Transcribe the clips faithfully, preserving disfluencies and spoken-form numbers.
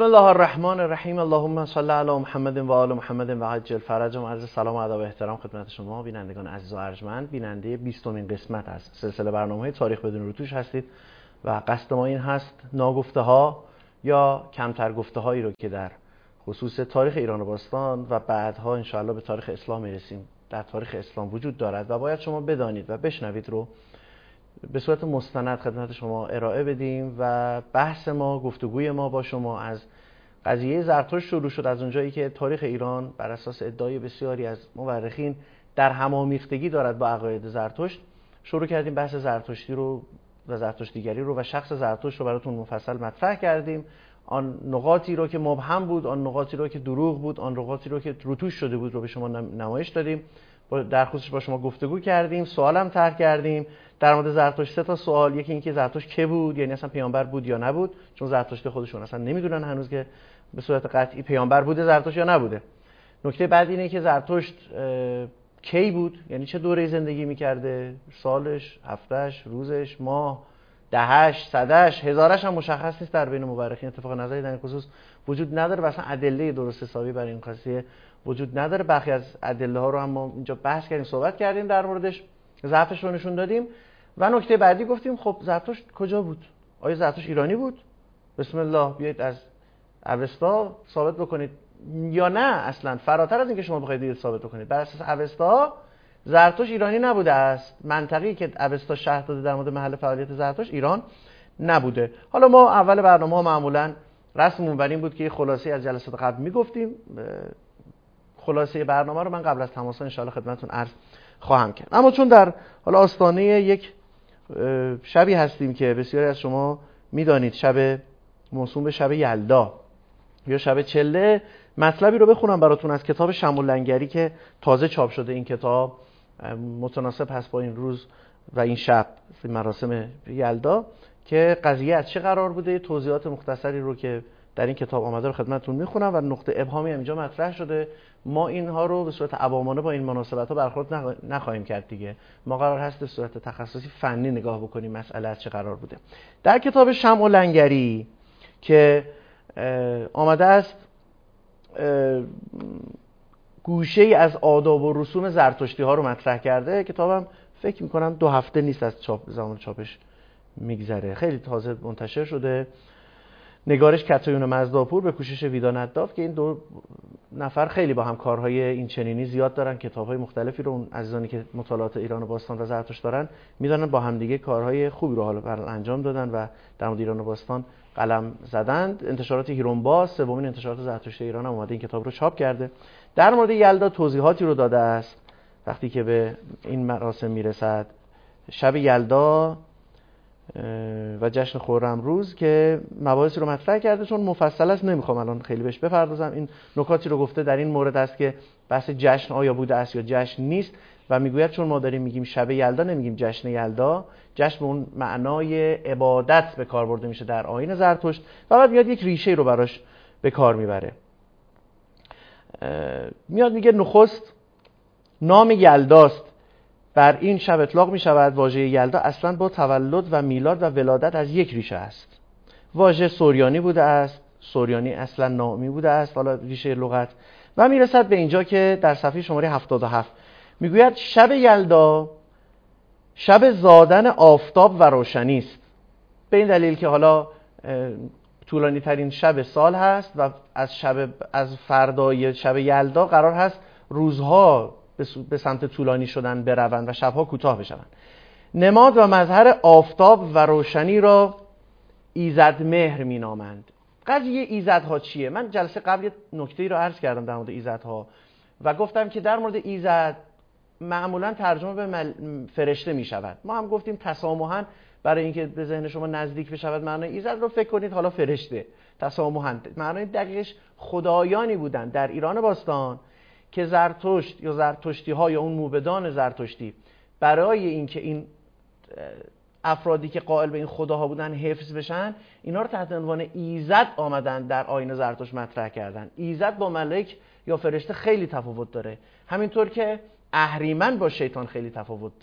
بسم الله الرحمن الرحیم. اللهم صل علی محمد و آل محمد و عجل فرجهم. عرض سلام و ادب و احترام خدمت شما بینندگان عزیز و ارجمند. بیننده بیستمین قسمت از سلسله برنامه‌های تاریخ بدون روتوش هستید و قصد ما این هست ناگفته ها یا کمتر گفته هایی رو که در خصوص تاریخ ایران باستان و بعدها ان شاء الله به تاریخ اسلام میرسیم در تاریخ اسلام وجود دارد و باید شما بدانید و بشنوید رو به صورت مستند خدمت شما ارائه بدیم. و بحث ما، گفتگوی ما با شما از قضیه زرتشت شروع شد، از اونجایی که تاریخ ایران بر اساس ادعای بسیاری از مورخین در همامیختگی دارد با عقاید زرتشت. شروع کردیم بحث زرتشتی رو و زرتشتیگری رو و شخص زرتشت رو براتون مفصل مطرح کردیم. آن نقاطی رو که مبهم بود، آن نقاطی رو که دروغ بود، آن نقاطی رو که روتوش شده بود رو به شما نمایش دادیم. در خصوصش با شما گفتگو کردیم، سوالم طرح کردیم در مورد زرتشت. سه تا سوال. یکی اینکه زرتشت که بود، یعنی اصلا پیامبر بود یا نبود، چون زرتشت خودشون اصلا نمیدونن هنوز که به صورت قطعی پیامبر بوده زرتشت یا نبوده. نکته بعد اینه که زرتشت کی بود، یعنی چه دوره زندگی میکرده، سالش، هفتش، روزش، ماه، دهش، صدش، هزارش هم مشخص نیست در بین مورخین. اتفاق نظری در این خصوص وجود نداره و اصلا ادله درست حسابی برای این قضیه وجود نداره. برخی از ادله ها رو هم ما اینجا بحث کردیم، صحبت کردیم در موردش، ضعفش رو نشون دادیم. و نکته بعدی گفتیم خب زرتشت کجا بود؟ آیا زرتشت ایرانی بود؟ بسم الله بیایید از اوستا ثابت بکنید یا نه اصلا فراتر از اینکه شما بخواید ثابت بکنید بر اساس اوستا زرتشت ایرانی نبوده است. منطقی که اوستا شرح داده در مورد محل فعالیت زرتشت ایران نبوده. حالا ما اول برنامه ها معمولا رسممون بر این بود که خلاصه از جلسات قبل میگفتیم. خلاصه برنامه رو من قبل از تماس ان شاء الله خدمتتون عرض خواهم کرد. اما چون در حالا آستانه یک شبی هستیم که بسیاری از شما میدانید شب موسوم به شب یلدا یا شب چله، مطلبی رو بخونم براتون از کتاب شمع لنگری که تازه چاپ شده. این کتاب متناسب هست با این روز و این شب مراسم یلدا که قضیه از چه قرار بوده. توضیحات مختصری رو که در این کتاب آمده رو خدمتتون میخونم و نقطه ابهامی هم اینجا مطرح شده. ما اینها رو به صورت عوامانه با این مناسبت ها برخورد نخواهیم کرد دیگه. ما قرار هست به صورت تخصصی فنی نگاه بکنیم مسئله از چه قرار بوده. در کتاب شمع لنگری که آمده است گوشه ای از آداب و رسوم زرتشتی ها رو مطرح کرده. کتابم فکر میکنم دو هفته نیست از چاپ زمان چاپش میگذره، خیلی تازه منتشر شده. نگارش کتایون مزداپور به کوشش ویدا نداف که این دو نفر خیلی با هم کارهای این چنینی زیاد دارن. کتابهای مختلفی رو اون عزیزانی که مطالعات ایران باستان و زرتشت دارن میدونن با هم دیگه کارهای خوبی رو حالا انجام دادن و در مورد ایران باستان قلم زدند. انتشارات هیرونبا سومین انتشارات زرتشت ایران هم اومده این کتاب رو چاپ کرده. در مورد یلدا توضیحاتی رو داده است وقتی که به این مراسم میرسد، شب یلدا و جشن خرمروز، که مباحثی رو مطرح کرده. چون مفصل است نمیخوام الان خیلی بهش بپردازم. این نکاتی رو گفته در این مورد است که بحث جشن آیا بوده است یا جشن نیست و میگوید چون ما داریم میگیم شب یلدا نمیگیم جشن یلدا. جشن به اون معنای عبادت به کار برده میشه در آیین زرتشت و بعد میاد یک ریشه رو براش به کار میبره. میاد میگه نخست نام یلداست، بر این شب اطلاق می شود. واژه یلدا اصلا با تولد و میلاد و ولادت از یک ریشه است. واژه سوریانی بوده است، سوریانی اصلا نامی بوده است، حالا ریشه لغت. و میرسد به اینجا که در صفحه شماره هفتاد و هفت میگوید شب یلدا شب زادن آفتاب و روشنی است. به این دلیل که حالا طولانی ترین شب سال هست و از شب از فردای شب یلدا قرار هست روزها به سمت طولانی شدن بروند و شبها کوتاه بشوند. نماد و مظهر آفتاب و روشنی را ایزد مهر می نامند. قضیه ایزدها چیه؟ من جلسه قبل یه نکته‌ای رو عرض کردم در مورد ایزدها و گفتم که در مورد ایزد معمولا ترجمه به مل... فرشته می شود. ما هم گفتیم تسامحاً برای اینکه به ذهن شما نزدیک بشود معنای ایزد رو فکر کنید حالا فرشته. تسامحاً معنای دقیقش خدایانی بودند در ایران باستان که زرتشت یا زرتشتی ها یا اون موبدان زرتشتی برای اینکه این افرادی که قائل به این خداها بودن حفظ بشن، اینا رو تحت عنوان ایزد آمدن در آیین زرتشت مطرح کردن. ایزد با ملک یا فرشته خیلی تفاوت داره، همینطور که اهریمن با شیطان خیلی تفاوت داره.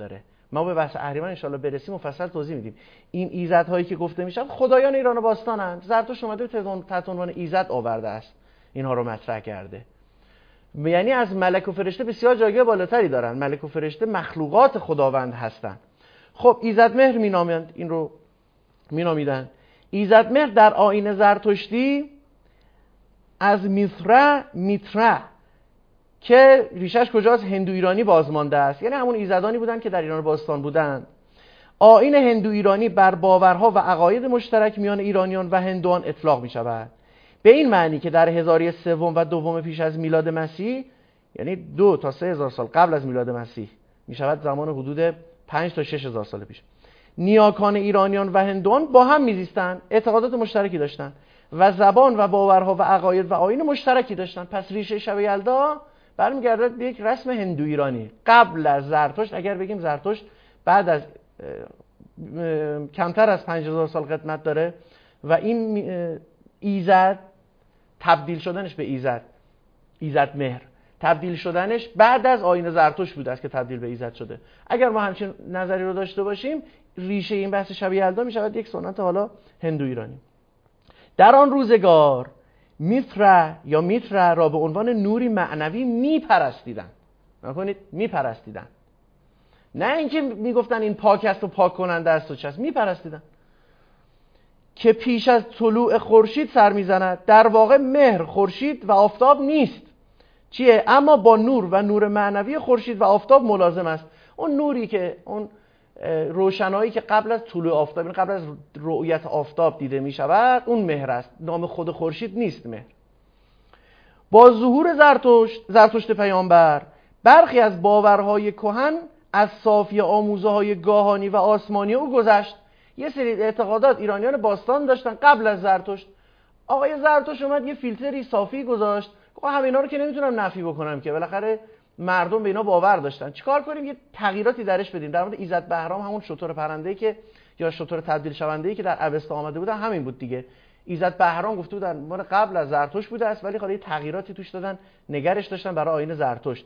ما به بحث اهریمن ان شاءالله برسیم مفصل توضیح میدیم. این ایزدهایی که گفته میشن خدایان ایران باستانن. زرتشت اومده تحت عنوان ایزد آورده است، اینها رو مطرح کرده. یعنی از ملک و فرشته بسیار جایگاه بالاتری دارن. ملک و فرشته مخلوقات خداوند هستند. خب ایزدمهر مینامند، این رو مینامیدن. ایزدمهر در آیین زرتشتی از میتره میتره که ریشش کجاست؟ هندو ایرانی بازمانده است. یعنی همون ایزدانی بودن که در ایران باستان بودند. آیین هندو ایرانی بر باورها و عقاید مشترک میان ایرانیان و هندوان اطلاق می شود. به این معنی که در هزاری سوم و دوم پیش از میلاد مسیح، یعنی دو تا سه هزار سال قبل از میلاد مسیح می شود، زمان حدود پنج تا شش هزار سال پیش، نیاکان ایرانیان و هندوان با هم میزیستند، اعتقادات مشترکی داشتند و زبان و باورها و عقاید و آیین مشترکی داشتند. پس ریشه شب یلدا برمیگرده به یک رسم هندو ایرانی قبل از زرتشت. اگر بگیم زرتشت بعد از کمتر از پنج هزار سال قدمت داره و این ایزد تبدیل شدنش به ایزد ایزدمهر تبدیل شدنش بعد از آیین زرتشت بوده است که تبدیل به ایزد شده. اگر ما همچین نظری رو داشته باشیم، ریشه این بحث شب یلدا می شود یک سنت حالا هندو ایرانی. در آن روزگار میتره یا میتره را به عنوان نوری معنوی میپرستیدن. نکنید میپرستیدن، نه اینکه میگفتن این پاک است و پاک کننده است و چه است، میپرستیدن. که پیش از طلوع خورشید سر میزند. در واقع مهر خورشید و آفتاب نیست، چیه؟ اما با نور و نور معنوی خورشید و آفتاب ملازم است. اون نوری که اون روشنایی که قبل از طلوع آفتاب، یعنی قبل از رؤیت آفتاب دیده می شود، اون مهر است. نام خود خورشید نیست مهر. با ظهور زرتشت زرتشت پیامبر برخی از باورهای کهن از صافی آموزه های گاهانی و آسمانی او گذشت. یه سری اعتقادات ایرانیان باستان داشتن قبل از زرتشت. آقای زرتشت اومد یه فیلتری صافی گذاشت، گفت همینا رو که نمیتونم نفی بکنم که بالاخره مردم به اینا باور داشتن، چیکار کنیم؟ یه تغییراتی درش بدیم. در مورد ایزد بهرام، همون شتر پرنده‌ای که یا شتر تبدیل شونده‌ای که در اوستا آمده بود، همین بود دیگه. ایزد بهرام گفته بودن مال قبل از زرتشت بوده است، ولی خاله یه تغییراتی توش دادن، نگرش داشتن برای آیین زرتشت.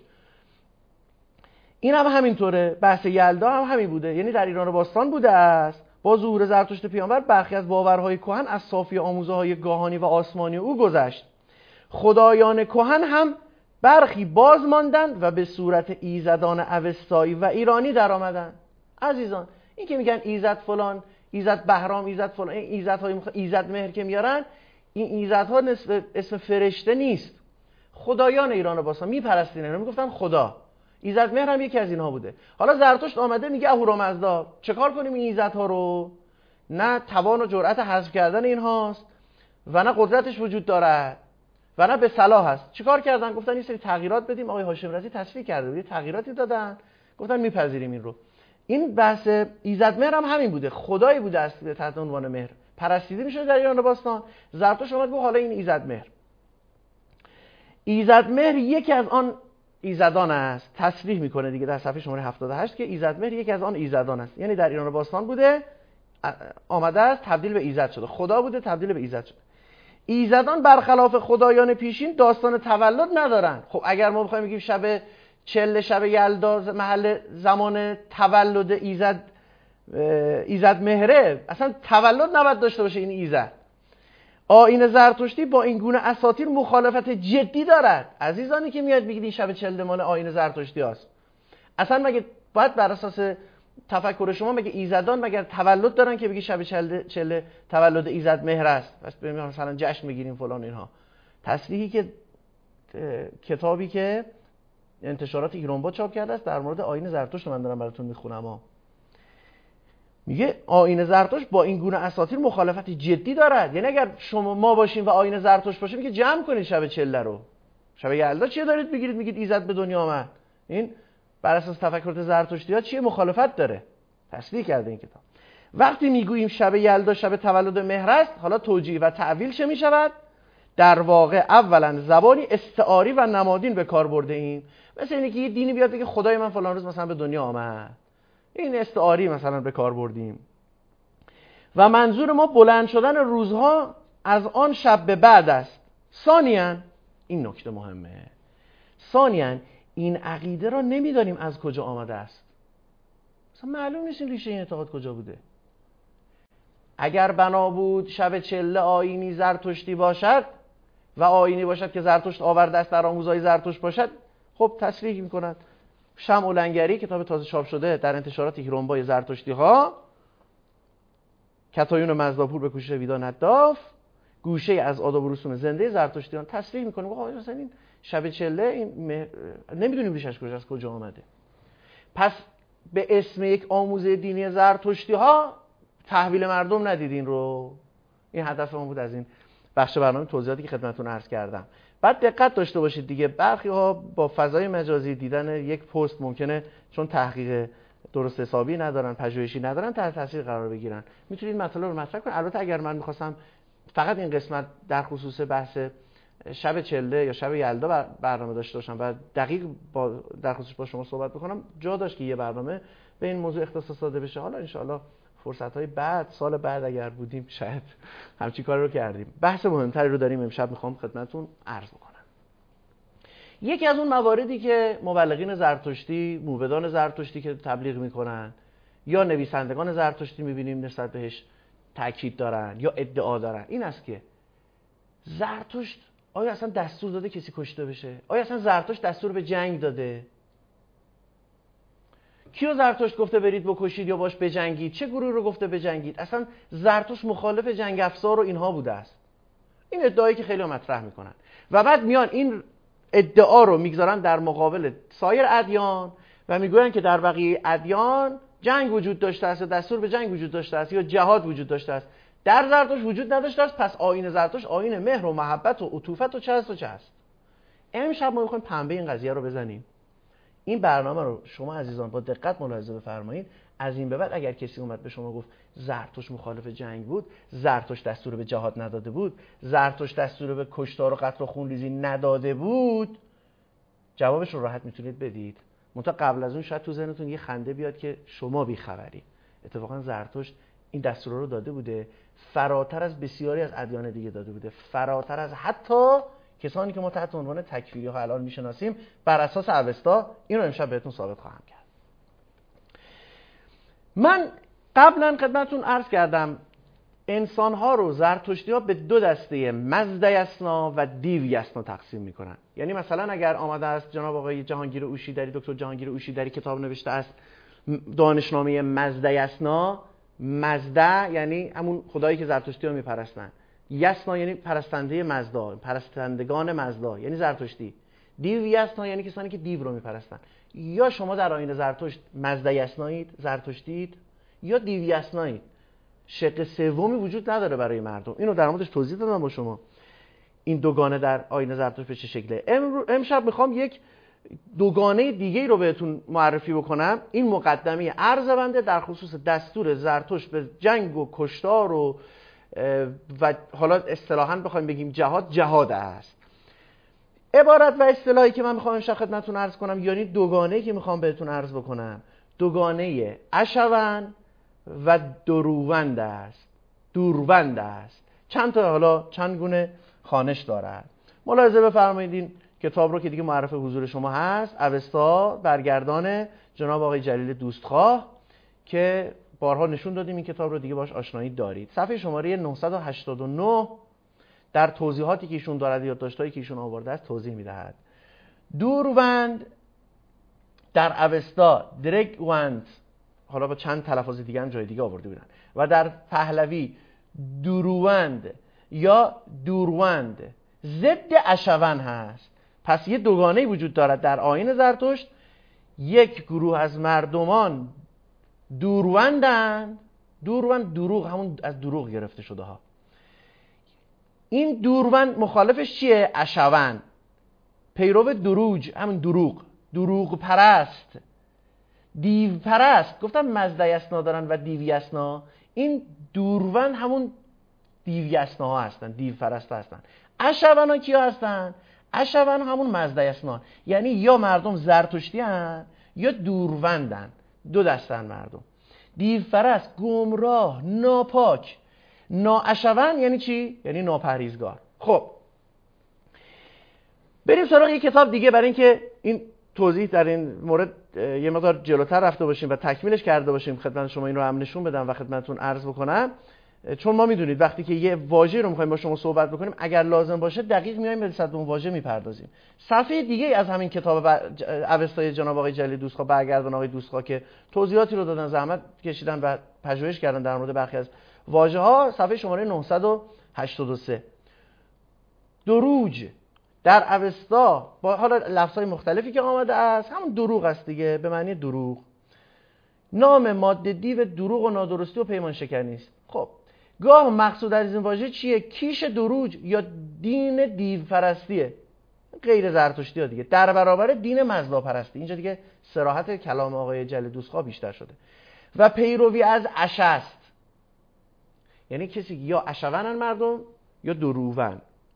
این هم همینطوره. بحث یلدا هم همین بوده، یعنی در ایران باستان بوده است. با ظهور زرتشت پیامبر برخی از باورهای کهن از صافی آموزه‌های گاهانی و آسمانی او گذشت. خدایان کهن هم برخی باز ماندند و به صورت ایزدان اوستایی و ایرانی در آمدند. عزیزان، این که میگن ایزد فلان، ایزد بهرام، ایزد فلان، این ایزدهای مخ... ایزد مهر که میارن، این ایزدها نسب... اسم فرشته نیست، خدایان ایران باستان میپرستین. اینا میگفتن خدا. ایزد مهر هم یکی از اینها بوده. حالا زرتشت آمده میگه اهورامزدا، چه کار کنیم این ایزدها رو؟ نه توان و جرأت حذف کردن اینهاست و نه قدرتش وجود دارد و نه به صلاح هست. چیکار کردن؟ گفتن این سری تغییرات بدیم. آقای هاشم رضی تصفیه کرده بود، تغییراتی دادن، گفتن میپذیریم این رو. این بحث ایزدمهر هم همین بوده، خدایی بوده است تحت عنوان مهر پرستیده میشه در ایران باستان. زرتشت اومد گفت حالا این ایزدمهر. ایزدمهر یکی از آن ایزدان است. تصریح میکنه دیگه در صفحه شماره هفتاد و هشت که ایزدمهر یکی از آن ایزدان است، یعنی در ایران باستان بوده، آمده است تبدیل به ایزد شده، خدا بوده تبدیل به ایزد شده. ایزدان برخلاف خدایان پیشین داستان تولد ندارن. خب اگر ما بخوایم بگیم شب چله، شب یلدا محل زمان تولد ایزد ایزد مهره، اصلا تولد نباید داشته باشه این ایزد. آیین زرتشتی با این گونه اساطیر مخالفت جدی دارد. عزیزانی که میاد میگید این شب چله مال آیین زرتشتی هست، اصلا مگه باید بر اساس تفکر شما مگه ایزدان مگر تولد دارن که بگی شب چله, چله تولد ایزد مهر است، بس بریم مثلا جشن بگیریم فلان اینها؟ تصریحی که کتابی که انتشارات ایرانباد چاپ کرده است در مورد آیین زرتشت من دارم براتون میخونم ها. میگه آیین زرتشت با این گونه اساطیر مخالفت جدی دارد. یعنی اگر شما ما باشیم و آیین زرتشت باشه، میگه جمع کنید شب چله رو. شب یلدا چیه دارید بگیرید میگید ایزد به دنیا آمد؟ این بر اساس تفکرات زرتشتی‌ها چیه مخالفت داره؟ تصریح کرده این کتاب. وقتی میگوییم شب یلدا شب تولد مهر است، حالا توجیه و تعویل چه میشود؟ در واقع اولا زبانی استعاری و نمادین به کار برده ایم. مثل اینکه یه دینی بیاد بگه خدای من فلان روز مثلا به دنیا آمد، این استعاری مثلا به کار بردیم. و منظور ما بلند شدن روزها از آن شب به بعد است. ثانیاً این نکته مهمه، ثانیاً این عقیده را نمیدانیم از کجا آمده است. اصلا معلوم نیست این ریشه این اعتقاد کجا بوده. اگر بنا بود شب چله آیینی زرتشتی باشد و آیینی باشد که زرتشت آورده است در آموزهای زرتشت باشد، خب تصریح می‌کند. شمع و لنگری کتاب تازه چاپ شده در انتشارات هیرونبای زرتشتی ها، کتایون مزداپور به کوشش ویدا نداف، گوشه از آداب و رسوم زنده زرتشتیان، تصریح می‌کنه آقا مثلا این شب چله این مه... نمیدونیم ریشش کجاست، از کجا آمده. پس به اسم یک آموزه دینی زرتشتی ها تحویل مردم ندیدین رو. این هدف ما بود از این بخش برنامه، توضیحاتی که خدمتتون عرض کردم. بعد دقت داشته باشید دیگه، برخی ها با فضای مجازی دیدن یک پست ممکنه چون تحقیق درست حسابی ندارن، پژوهشی ندارن، تحت تاثیر قرار بگیرن. میتونید مطالب رو مطرح کنید. البته اگر من می‌خواستم فقط این قسمت در خصوص بحث شب چله یا شب یلدا برنامه داشته باشم و دقیق با در خصوص با شما صحبت بکنم، جا داشت که یه برنامه به این موضوع اختصاص داده بشه. حالا انشاءالله فرصت‌های بعد، سال بعد اگر بودیم شاید همچین کاری رو کردیم. بحث مهمتری رو داریم امشب، میخوام خدمتتون عرض بکنم. یکی از اون مواردی که مبلغین زرتشتی، موبدان زرتشتی که تبلیغ میکنن یا نویسندگان زرتشتی میبینیم نسبت بهش تاکید دارن یا ادعا دارن، این است که زرتشت آیا اصلا دستور داده کسی کشته بشه؟ آیا اصلا زرتشت دستور به جنگ داده؟ کیو زرتشت گفته برید بکشید یا باش بجنگید؟ چه گروه رو گفته بجنگید؟ اصلا زرتشت مخالف جنگ افزار و اینها بوده است. این ادعایی که خیلی مطرح میکنن و بعد میان این ادعا رو میگذارن در مقابل سایر ادیان و میگوین که در بقیه ادیان جنگ وجود داشته است، دستور به جنگ وجود داشته است یا جهاد وجود داشته است. در زرتشت وجود نداشته است، پس آیین زرتشت آیین مهر و محبت و عطوفت و چه هست و چه هست. امشب ما میخوایم پنبه این قضیه رو بزنیم. این برنامه رو شما عزیزان با دقت ملاحظه بفرمایید. از این به بعد اگر کسی اومد به شما گفت زرتشت مخالف جنگ بود، زرتشت دستور به جهاد نداده بود، زرتشت دستور به کشتار و قتل و خونریزی نداده بود، جوابش رو راحت میتونید بدید. منتها قبل از اون شاید تو ذهنتون یه خنده بیاد که شما بیخبری. اتفاقا زرتشت این دستور رو داده بوده، فراتر از بسیاری از ادیان دیگه داده بوده، فراتر از حتی کسانی که ما تحت عنوان تکفیری ها الان میشناسیم بر اساس اوستا. این رو امشب بهتون ثابت خواهم کرد. من قبلا خدمتتون عرض کردم انسان ها رو زرتشتی ها به دو دسته مزدیسنا و دیویسنا تقسیم میکنن. یعنی مثلا اگر آمده است جناب آقای جهانگیر اوشیدری، دکتر جهانگیر اوشیدری کتاب نوشته است دانشنامه مزدیسنا، مزده یعنی همون خدایی که زرتشتی ها میپرستن، یسنا یعنی پرستنده مزدا، پرستندگان مزدا یعنی زرتشتی، دیو یسنا یعنی کسانی که دیو رو میپرستن. یا شما در آیین زرتشت مزده یسنایید، زرتشتید، یا دیو یسنایید. شق سومی وجود نداره برای مردم. اینو در موردش توضیح دادم با شما. این دوگانه در آیین زرتشت به چه شکله. امشب میخوام یک دوگانه دیگه رو بهتون معرفی بکنم. این مقدمه عرض بنده در خصوص دستور زرتشت به جنگ و کشتار و و حالا اصطلاحاً بخوایم بگیم جهاد، جهاد است. عبارت و اصطلاحی که من میخوام امشب خدمتتون عرض کنم، یعنی دوگانه‌ای که میخوام بهتون عرض بکنم، دوگانه اشون و دروند است. دوروند است. چند تا حالا چند گونه خوانش دارد. ملاحظه بفرمایید این کتاب رو که دیگه معرف حضور شما هست، اوستا برگردان جناب آقای جلیل دوستخواه که بارها نشون دادیم این کتاب رو دیگه باش آشنایی دارید. صفحه شماره نهصد و هشتاد و نه در توضیحاتی که ایشون دارد، یادداشتایی که ایشون آورده است توضیح میدهد. دوروند در اوستا درگوند، حالا با چند تلفظ دیگه هم جای دیگه آورده بودن، و در پهلوی دوروند یا دوروند ضد اشون هست. پس یه دوگانه‌ای وجود دارد در آیین زرتشت. یک گروه از مردمان دوروندن. دوروند دروغ، همون از دروغ گرفته شده ها. این دوروند مخالفش چیه؟ اشون، پیرو دروج، همون دروغ، دروغ پرست، دیو پرست. گفتم مزدیسنا دارن و دیویسنا. این دوروند همون دیویسنا ها هستن، دیو پرست هستن. اشون ها کیا هستن؟ اشون همون مزدیسنا، یعنی یا مردم زرتشتی هن یا دوروندن. دو دستن مردم. دیو پرست، گمراه، ناپاک. نااشون یعنی چی؟ یعنی ناپرهیزگار. خب بریم سراغ یک کتاب دیگه برای اینکه این توضیح در این مورد یه مقدار جلوتر رفته باشیم و تکمیلش کرده باشیم، خدمت شما این رو هم نشون بدم و خدمتتون عرض بکنم. چون ما میدونید وقتی که یه واژه رو می‌خوایم با شما صحبت بکنیم، اگر لازم باشه دقیق میایم به صد اون واژه میپردازیم. صفحه دیگه از همین کتاب اوستای جناب آقای جلیلی دوستخواه، برگردان آقای دوستخواه، که توضیحاتی رو دادن، زحمت کشیدن و پژوهش کردن در مورد برخی از واژه‌ها، صفحه شماره نهصد و هشتاد و سه. دروج در اوستا با حالا لفظ‌های مختلفی که آمده است، همون دروغ است دیگه، به معنی دروغ. نام ماده دیو دروغ و نادرستی و پیمان شکنی است. خب گاه مقصود از این واژه چیه؟ کیش دروج یا دین دیو پرستیه، غیر زرتشتی ها دیگه، در برابر دین مزدا پرستی. اینجا دیگه صراحت کلام آقای جلیلی دوستخواه بیشتر شده. و پیروی از عشه است، یعنی کسی یا عشونن مردم یا دروون،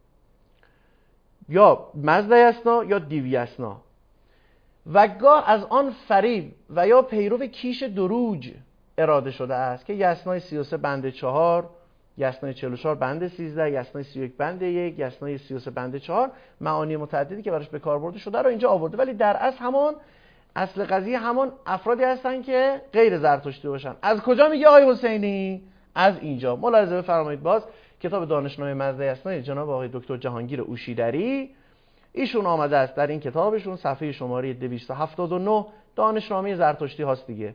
یا مزدا یسنا یا دیو یسنا. و گاه از آن فریب و یا پیرو کیش دروج اراده شده است که یسنای سی و سه بند چهار، یسنای چهل و چهار بند سیزده، یسنای سی و یک بند یک، یسنای سی و سه بند چهار، معانی متعددی که براش به کار برده شده رو اینجا آورده. ولی در اصل همان اصل قضیه همان افرادی هستن که غیر زرتشتی باشن. از کجا میگه آقای حسینی؟ از اینجا. ملاحظه بفرمایید، باز کتاب دانشنامه مزدا یسنا جناب آقای دکتر جهانگیر اوشیدری، ایشون آمده است در این کتابشون صفحه شماره دویست و هفتاد و نه، دانشنامه زرتشتی هاست دیگه.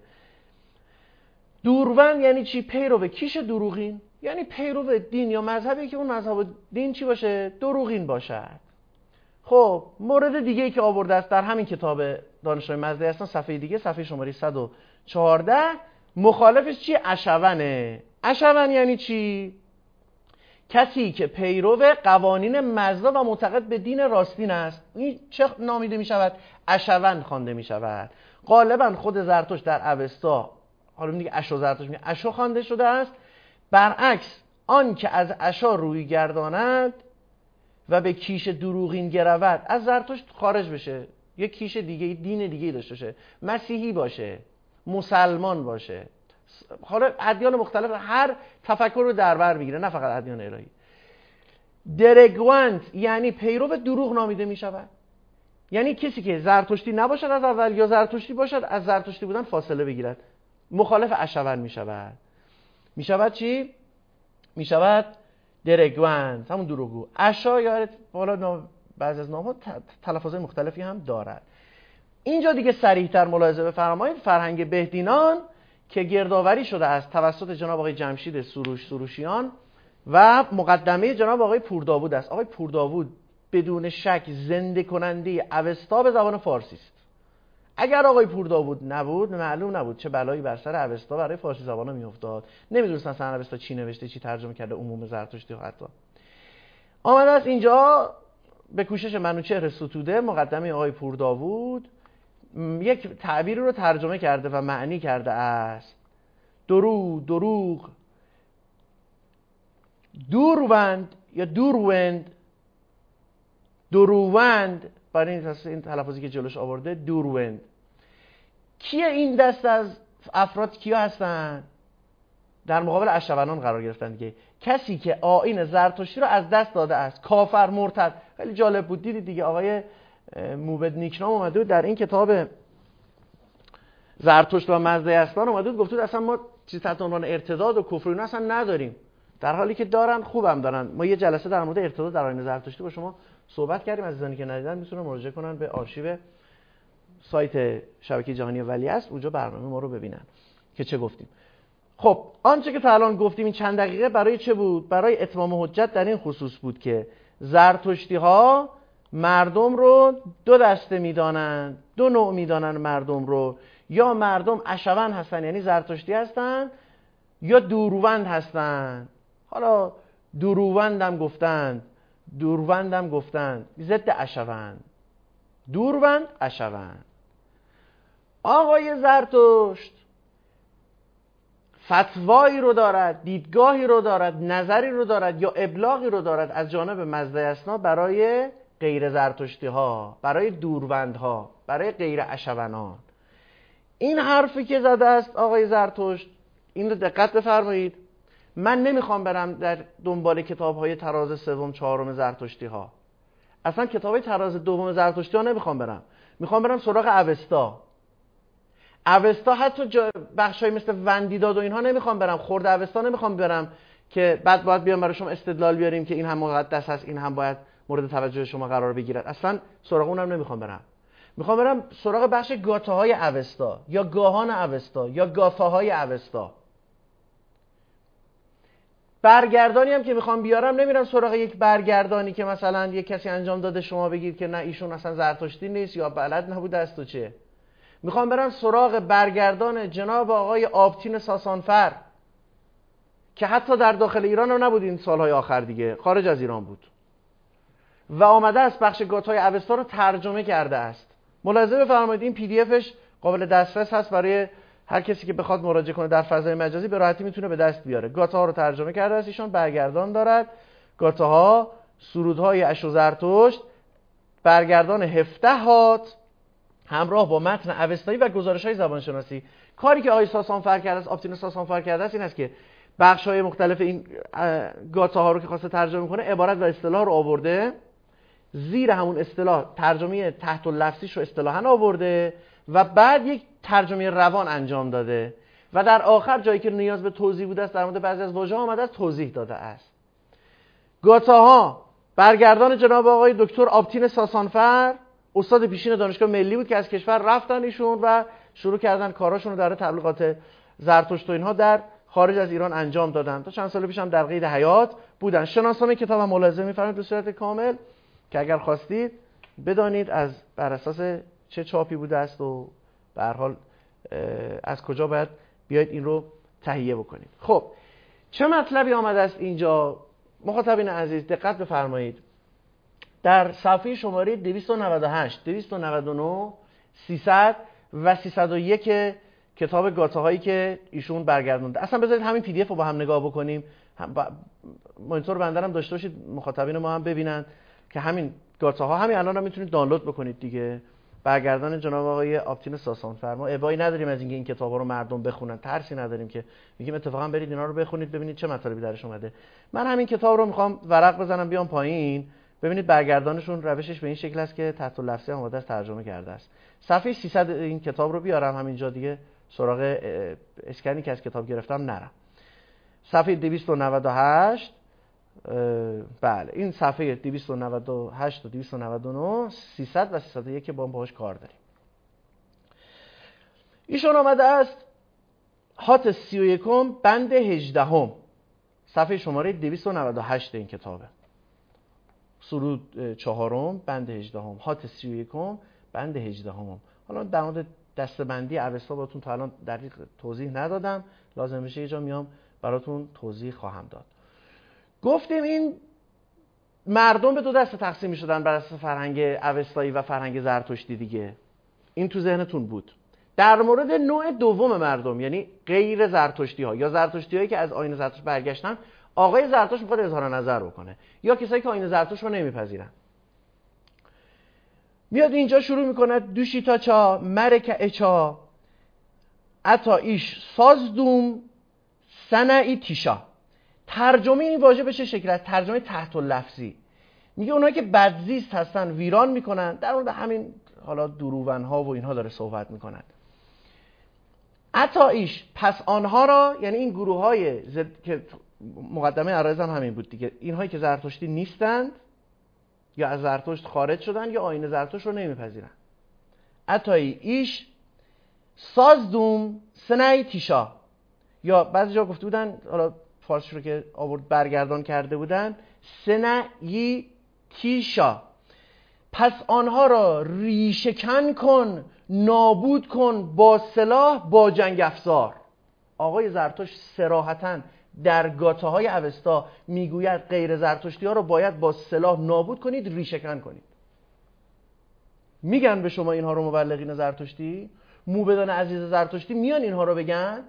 دوروند یعنی چی؟ پیرو کیش دروغین، یعنی پیرو دین یا مذهبی که اون مذهب دین چی باشه؟ دروغین باشد. خب مورد دیگه ای که آورده است در همین کتاب دانشنامه مزدا یسنا، صفحه دیگه، صفحه شماره صد و چهارده، مخالفش چی؟ عشونه. عشون یعنی چی؟ کسی که پیرو قوانین مزدا و معتقد به دین راستین است. این چه نامیده می شود؟ عشون خوانده می شود. غالبا خود زرتشت در اوستا، حالا میگه اشو، زرتشت میگه اشو خوانده شده است. برعکس آن که از اشا روی گرداند و به کیش دروغین گرود، از زرتشت خارج بشه، یک کیش دیگه، دین دیگه داشته باشه، مسیحی باشه، مسلمان باشه، حالا ادیان مختلف، هر تفکر رو در بر میگیره، نه فقط ادیان الهی. درگوانت یعنی پیرو دروغ نامیده می شود، یعنی کسی که زرتشتی نباشد از اول یا زرتشتی باشد از زرتشتی بودن فاصله بگیرد، مخالف عشون می شود. می شود چی؟ می شود درگوانت، همون دروغگو. عشا یا بالا بعضی از نام‌ها تلفظ‌های مختلفی هم دارد. اینجا دیگه صریح‌تر ملاحظه بفرمایید، فرهنگ بهدینان که گردآوری شده است توسط جناب آقای جمشید سروش سروشیان و مقدمه جناب آقای پورداوود است. آقای پورداوود بدون شک زنده کننده اوستا به زبان فارسی است. اگر آقای پورداوود نبود، معلوم نبود چه بلایی بر سر اوستا برای فارسی زبانا میافتاد. نمیدونستن اصلا اوستا چی نوشته، چی ترجمه کرده، عموم زرتشتی ها حتی. آمده است اینجا به کوشش منوچهر ستوده، مقدمه آقای پورداوود، یک تعبیری رو ترجمه کرده و معنی کرده است. درو، دروغ، دوروند یا دوروند، دروند، برای این تلفظی که جلوش آورده، دوروند. کیه این دست از افراد؟ کیا هستن؟ در مقابل عشونان قرار گرفتن دیگه. کسی که آیین زرتشتی رو از دست داده است، کافر، مرتد. خیلی جالب بود، دیدید دیگه آقای موبد نیکنام اومده بود در این کتاب زرتشت و مزدا یسنا اومده بود گفت اصلا ما چیز تحت عنوان ارتداد و کفر اینا اصلا نداریم، در حالی که دارن، خوبم دارن. ما یه جلسه در مورد ارتداد در آیین زرتشتی با شما صحبت کردیم، عزیزانی که ندیدن میتونن مراجعه کنن به آرشیو سایت شبکه جهانی ولیعصر، اونجا برنامه ما رو ببینن که چه گفتیم. خب آنچه که تا الان گفتیم این چند دقیقه برای چه بود؟ برای اتمام حجت در این خصوص بود که زرتشتی ها مردم رو دو دسته میدانند، دو نوع میدانند مردم رو، یا مردم عشون هستن یعنی زرتشتی هستن، یا دوروند هستن. حالا دوروندم گفتند، دوروندم گفتند، ضد عشوند. دوروند، عشوند. آقای زرتشت فتوایی رو دارد، دیدگاهی رو دارد، نظری رو دارد یا ابلاغی رو دارد از جانب مزدا یسنا برای غیر زرتشتی ها، برای دوروند ها، برای غیر عشونان. این حرفی که زده است آقای زرتشت، این رو دقت بفرمایید. من نمیخوام برم در دنبال کتاب های تراز سوم چهارم زرتشتی ها. اصلا کتابای تراز دوم زرتشتی ها نمیخوام برم، میخوام برم سراغ اوستا. اوستا حتی بخشای مثل وندیداد و اینها نمیخوام برم، خرد اوستا نمیخوام برم که بعد باید بیام برای شما استدلال بیاریم که این هم مقدس هست، این هم باید مورد توجه شما قرار بگیرد. اصلا سراغ اونم نمیخوام برم. میخوام برم سراغ بخش گاتاهای اوستا یا گاهان اوستا یا گافاهای اوستا. برگردانی هم که میخوام بیارم نمیرم سراغ یک برگردانی که مثلا یک کسی انجام داده شما بگید که نه ایشون اصلا زرتشتی نیست یا بلد نبوده است و چه. میخوام برم سراغ برگردان جناب آقای آبتین ساسانفر که حتی در داخل ایران هم نبود این سالهای آخر، دیگه خارج از ایران بود و آمده است بخش گاتای اوستا رو ترجمه کرده است. ملاحظه بفرمایید این پی دی افش قابل دسترس هست برای هر کسی که بخواد مراجعه کنه در فضای مجازی به راحتی میتونه به دست بیاره. گاتاها رو ترجمه کرده است ایشون، برگردان دارد. گاتاها سرودهای اشو زرتشت، برگردان هفده هات همراه با متن اوستایی و گزارش‌های زبانشناسی. کاری که آقای ساسانفر کرده است، آبتین ساسانفر کرده است این است که بخش‌های مختلف این گاتاها رو که خواسته ترجمه کنه عبارت و اصطلاح رو آورده، زیر همون اصطلاح ترجمه تحت اللفظیش رو اصطلاحاً آورده و بعد یک ترجمه روان انجام داده و در آخر جایی که نیاز به توضیح بوده است در مورد بعضی از واژه‌ها آمده است توضیح داده است. گاتاها برگردان جناب آقای دکتر آبتین ساسانفر، استاد پیشین دانشگاه ملی بود که از کشور رفتن ایشون و شروع کردن کاراشون رو در تبلیغات زرتشت و اینها در خارج از ایران انجام دادن. تا چند سال پیش هم در قید حیات بودن. شناسنامه کتابم ملاحظه می‌فرمایید به صورت کامل که اگر خواستید بدانید از بر اساس چه چاپی بوده است و به هر حال از کجا باید بیاید این رو تهیه بکنید. خب چه مطلبی آمده است اینجا؟ مخاطبین عزیز دقت بفرمایید. در صفحه شماره دویست و نود و هشت، دویست و نود و نه، سیصد و سیصد و یک کتاب گاتاهایی که ایشون برگردونده. اصلا بذارید همین پی دی اف رو با هم نگاه بکنیم. مانیتور بنده هم داشته باشید مخاطبین ما هم ببینن که همین گاتاها همین الان هم میتونید دانلود بکنید دیگه. برگردان جناب آقای آبتین ساسانفر. ما ابایی نداریم از اینکه این کتابا رو مردم بخونن، ترسی نداریم که میگیم اتفاقا برید اینا رو بخونید ببینید چه مطالبی درش اومده. من همین کتاب رو میخوام ورق بزنم بیام پایین، ببینید برگردانشون روشش به این شکل است که تحت اللفظی آماده است ترجمه کرده است. صفحه سیصد این کتاب رو بیارم همینجا دیگه، سراغ اسکنی که از کتاب گرفتم نرم. صفحه دویست و نود و هشت، بله این صفحه دویست و نود و هشت و دویست و نود و نه، سیصد و سیصد و یک که با هم باهاش کار داریم. ایشون آمده است هات سی و یکم بند هجدهم، صفحه شماره دویست و نود و هشت این کتابه. سرود چهارم بند هجدهم، هات سی و یکم بند هجدهم. حالا در مورد دسته‌بندی اوستا براتون تا الان دقیق توضیح ندادم، لازم بشه یه جا میام براتون توضیح خواهم داد. گفتیم این مردم به دو دسته تقسیم می‌شدن بر اساس فرهنگ اوستایی و فرهنگ زرتشتی دیگه. این تو ذهنتون بود. در مورد نوع دوم مردم، یعنی غیر زرتشتی‌ها یا زرتشتی‌هایی که از آیین زرتشت برگشتن، آقای زرتشت می‌خواد اظهار نظر بکنه یا کسایی که آیین زرتشت رو نمیپذیرن. میاد اینجا شروع میکنه دوشی تا چا مرک اچا اتا ایش سازدوم سنعی تیشا. ترجمه این واژه به چه شکل است؟ ترجمه تحت اللفظی. میگه اونایی که بدزیست هستن ویران میکنن، در مورد همین حالا دروونها و اینها داره صحبت میکنن. اتا ایش، پس آنها را، یعنی این گروه های زد... که مقدمه عرایض هم همین بود دیگه، اینهایی که زرتشتی نیستند یا از زرتشت خارج شدن یا آیین زرتشت رو نمیپذیرن. اتایی ایش سازدوم سنعی تیشا، یا بعضی جا گفته بودن، حالا فارسی رو که آورد برگردان کرده بودن، سنعی تیشا، پس آنها را ریشه‌کن کن، نابود کن با سلاح با جنگ افزار. آقای زرتشت صراحتاً در گاتاهای اوستا میگوید غیر زرتشتی ها رو باید با سلاح نابود کنید، ریشه‌کن کنید. میگن به شما اینها رو مبلغین زرتشتی؟ موبدان عزیز زرتشتی میان اینها رو بگن؟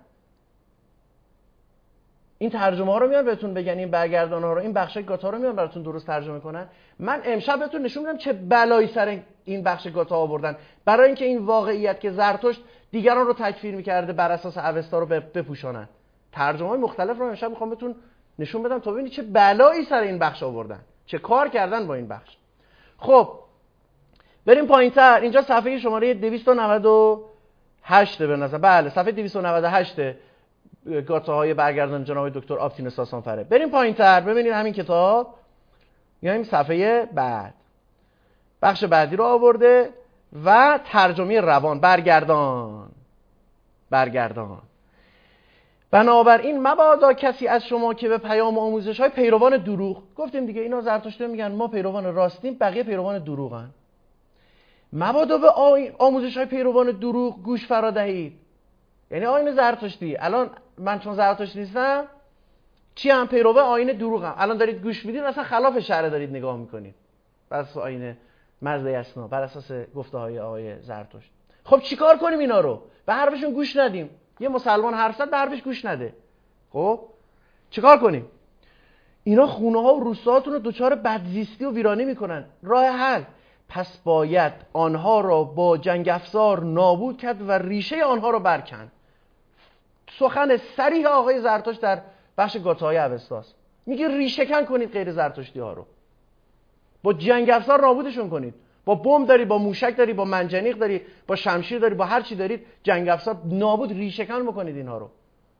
این ترجمه ها رو میان بهتون بگن؟ این برگردان ها رو، این بخش گاتا رو میان براتون درست ترجمه کنن؟ من امشب بهتون نشون میدم چه بلایی سر این بخش گاتا آوردن، برای اینکه این واقعیت که زرتشت دیگران رو تکفیر میکرده بر اساس اوستا رو بپوشانن. ترجمه های مختلف رو امشب میخوام بهتون نشون بدم تا ببینید چه بلایی سر این بخش آوردن، چه کار کردن با این بخش. خب بریم پایینتر. اینجا صفحه شماره دویست و نود و هشت به نظر، بله صفحه دویست و نود و هشت گاتا های برگردان جناب دکتر آبتین ساسانفره. بریم پایینتر ببینید همین کتاب، یعنی صفحه بعد بخش بعدی رو آورده و ترجمه روان. برگردان برگردان بنابراین مبادا کسی از شما که به پیام آموزش های پیروان دروغ، گفتیم دیگه اینا زرتشتی میگن ما پیروان راستیم، بقیه پیروان دروغن، مبادا به آموزش های پیروان دروغ گوش فرا دهید. یعنی آیین زرتشتی، الان من چون زرتشتی نیستم چی هم پیرو آیین دروغم، الان دارید گوش میدید اصلا خلاف شرع دارید نگاه میکنید بر اساس آیین مرزه یسنا، بر اساس گفته های آقای زرتشت. خب چیکار کنیم اینا رو؟ به حرفشون گوش ندیم. یه مسلمان حرف زد به حرفش گوش نده. خب چیکار کنیم؟ اینا خونه ها و روستاهاتون رو دچار بدزیستی و ویرانی میکنن. راه حل، پس باید آنها را با جنگ افزار نابود کرد و ریشه آنها را برکن. سخن صریح آقای زرتشت در بخش گاتاهای اوستاست. میگه ریشه کن کنید غیر زرتشتی ها رو، با جنگ افزار نابودشون کنید. با بمب داری، با موشک داری، با منجنیق داری، با شمشیر داری، با هر چی دارید جنگ افزار نابود، ریشه کن بکنید اینها رو.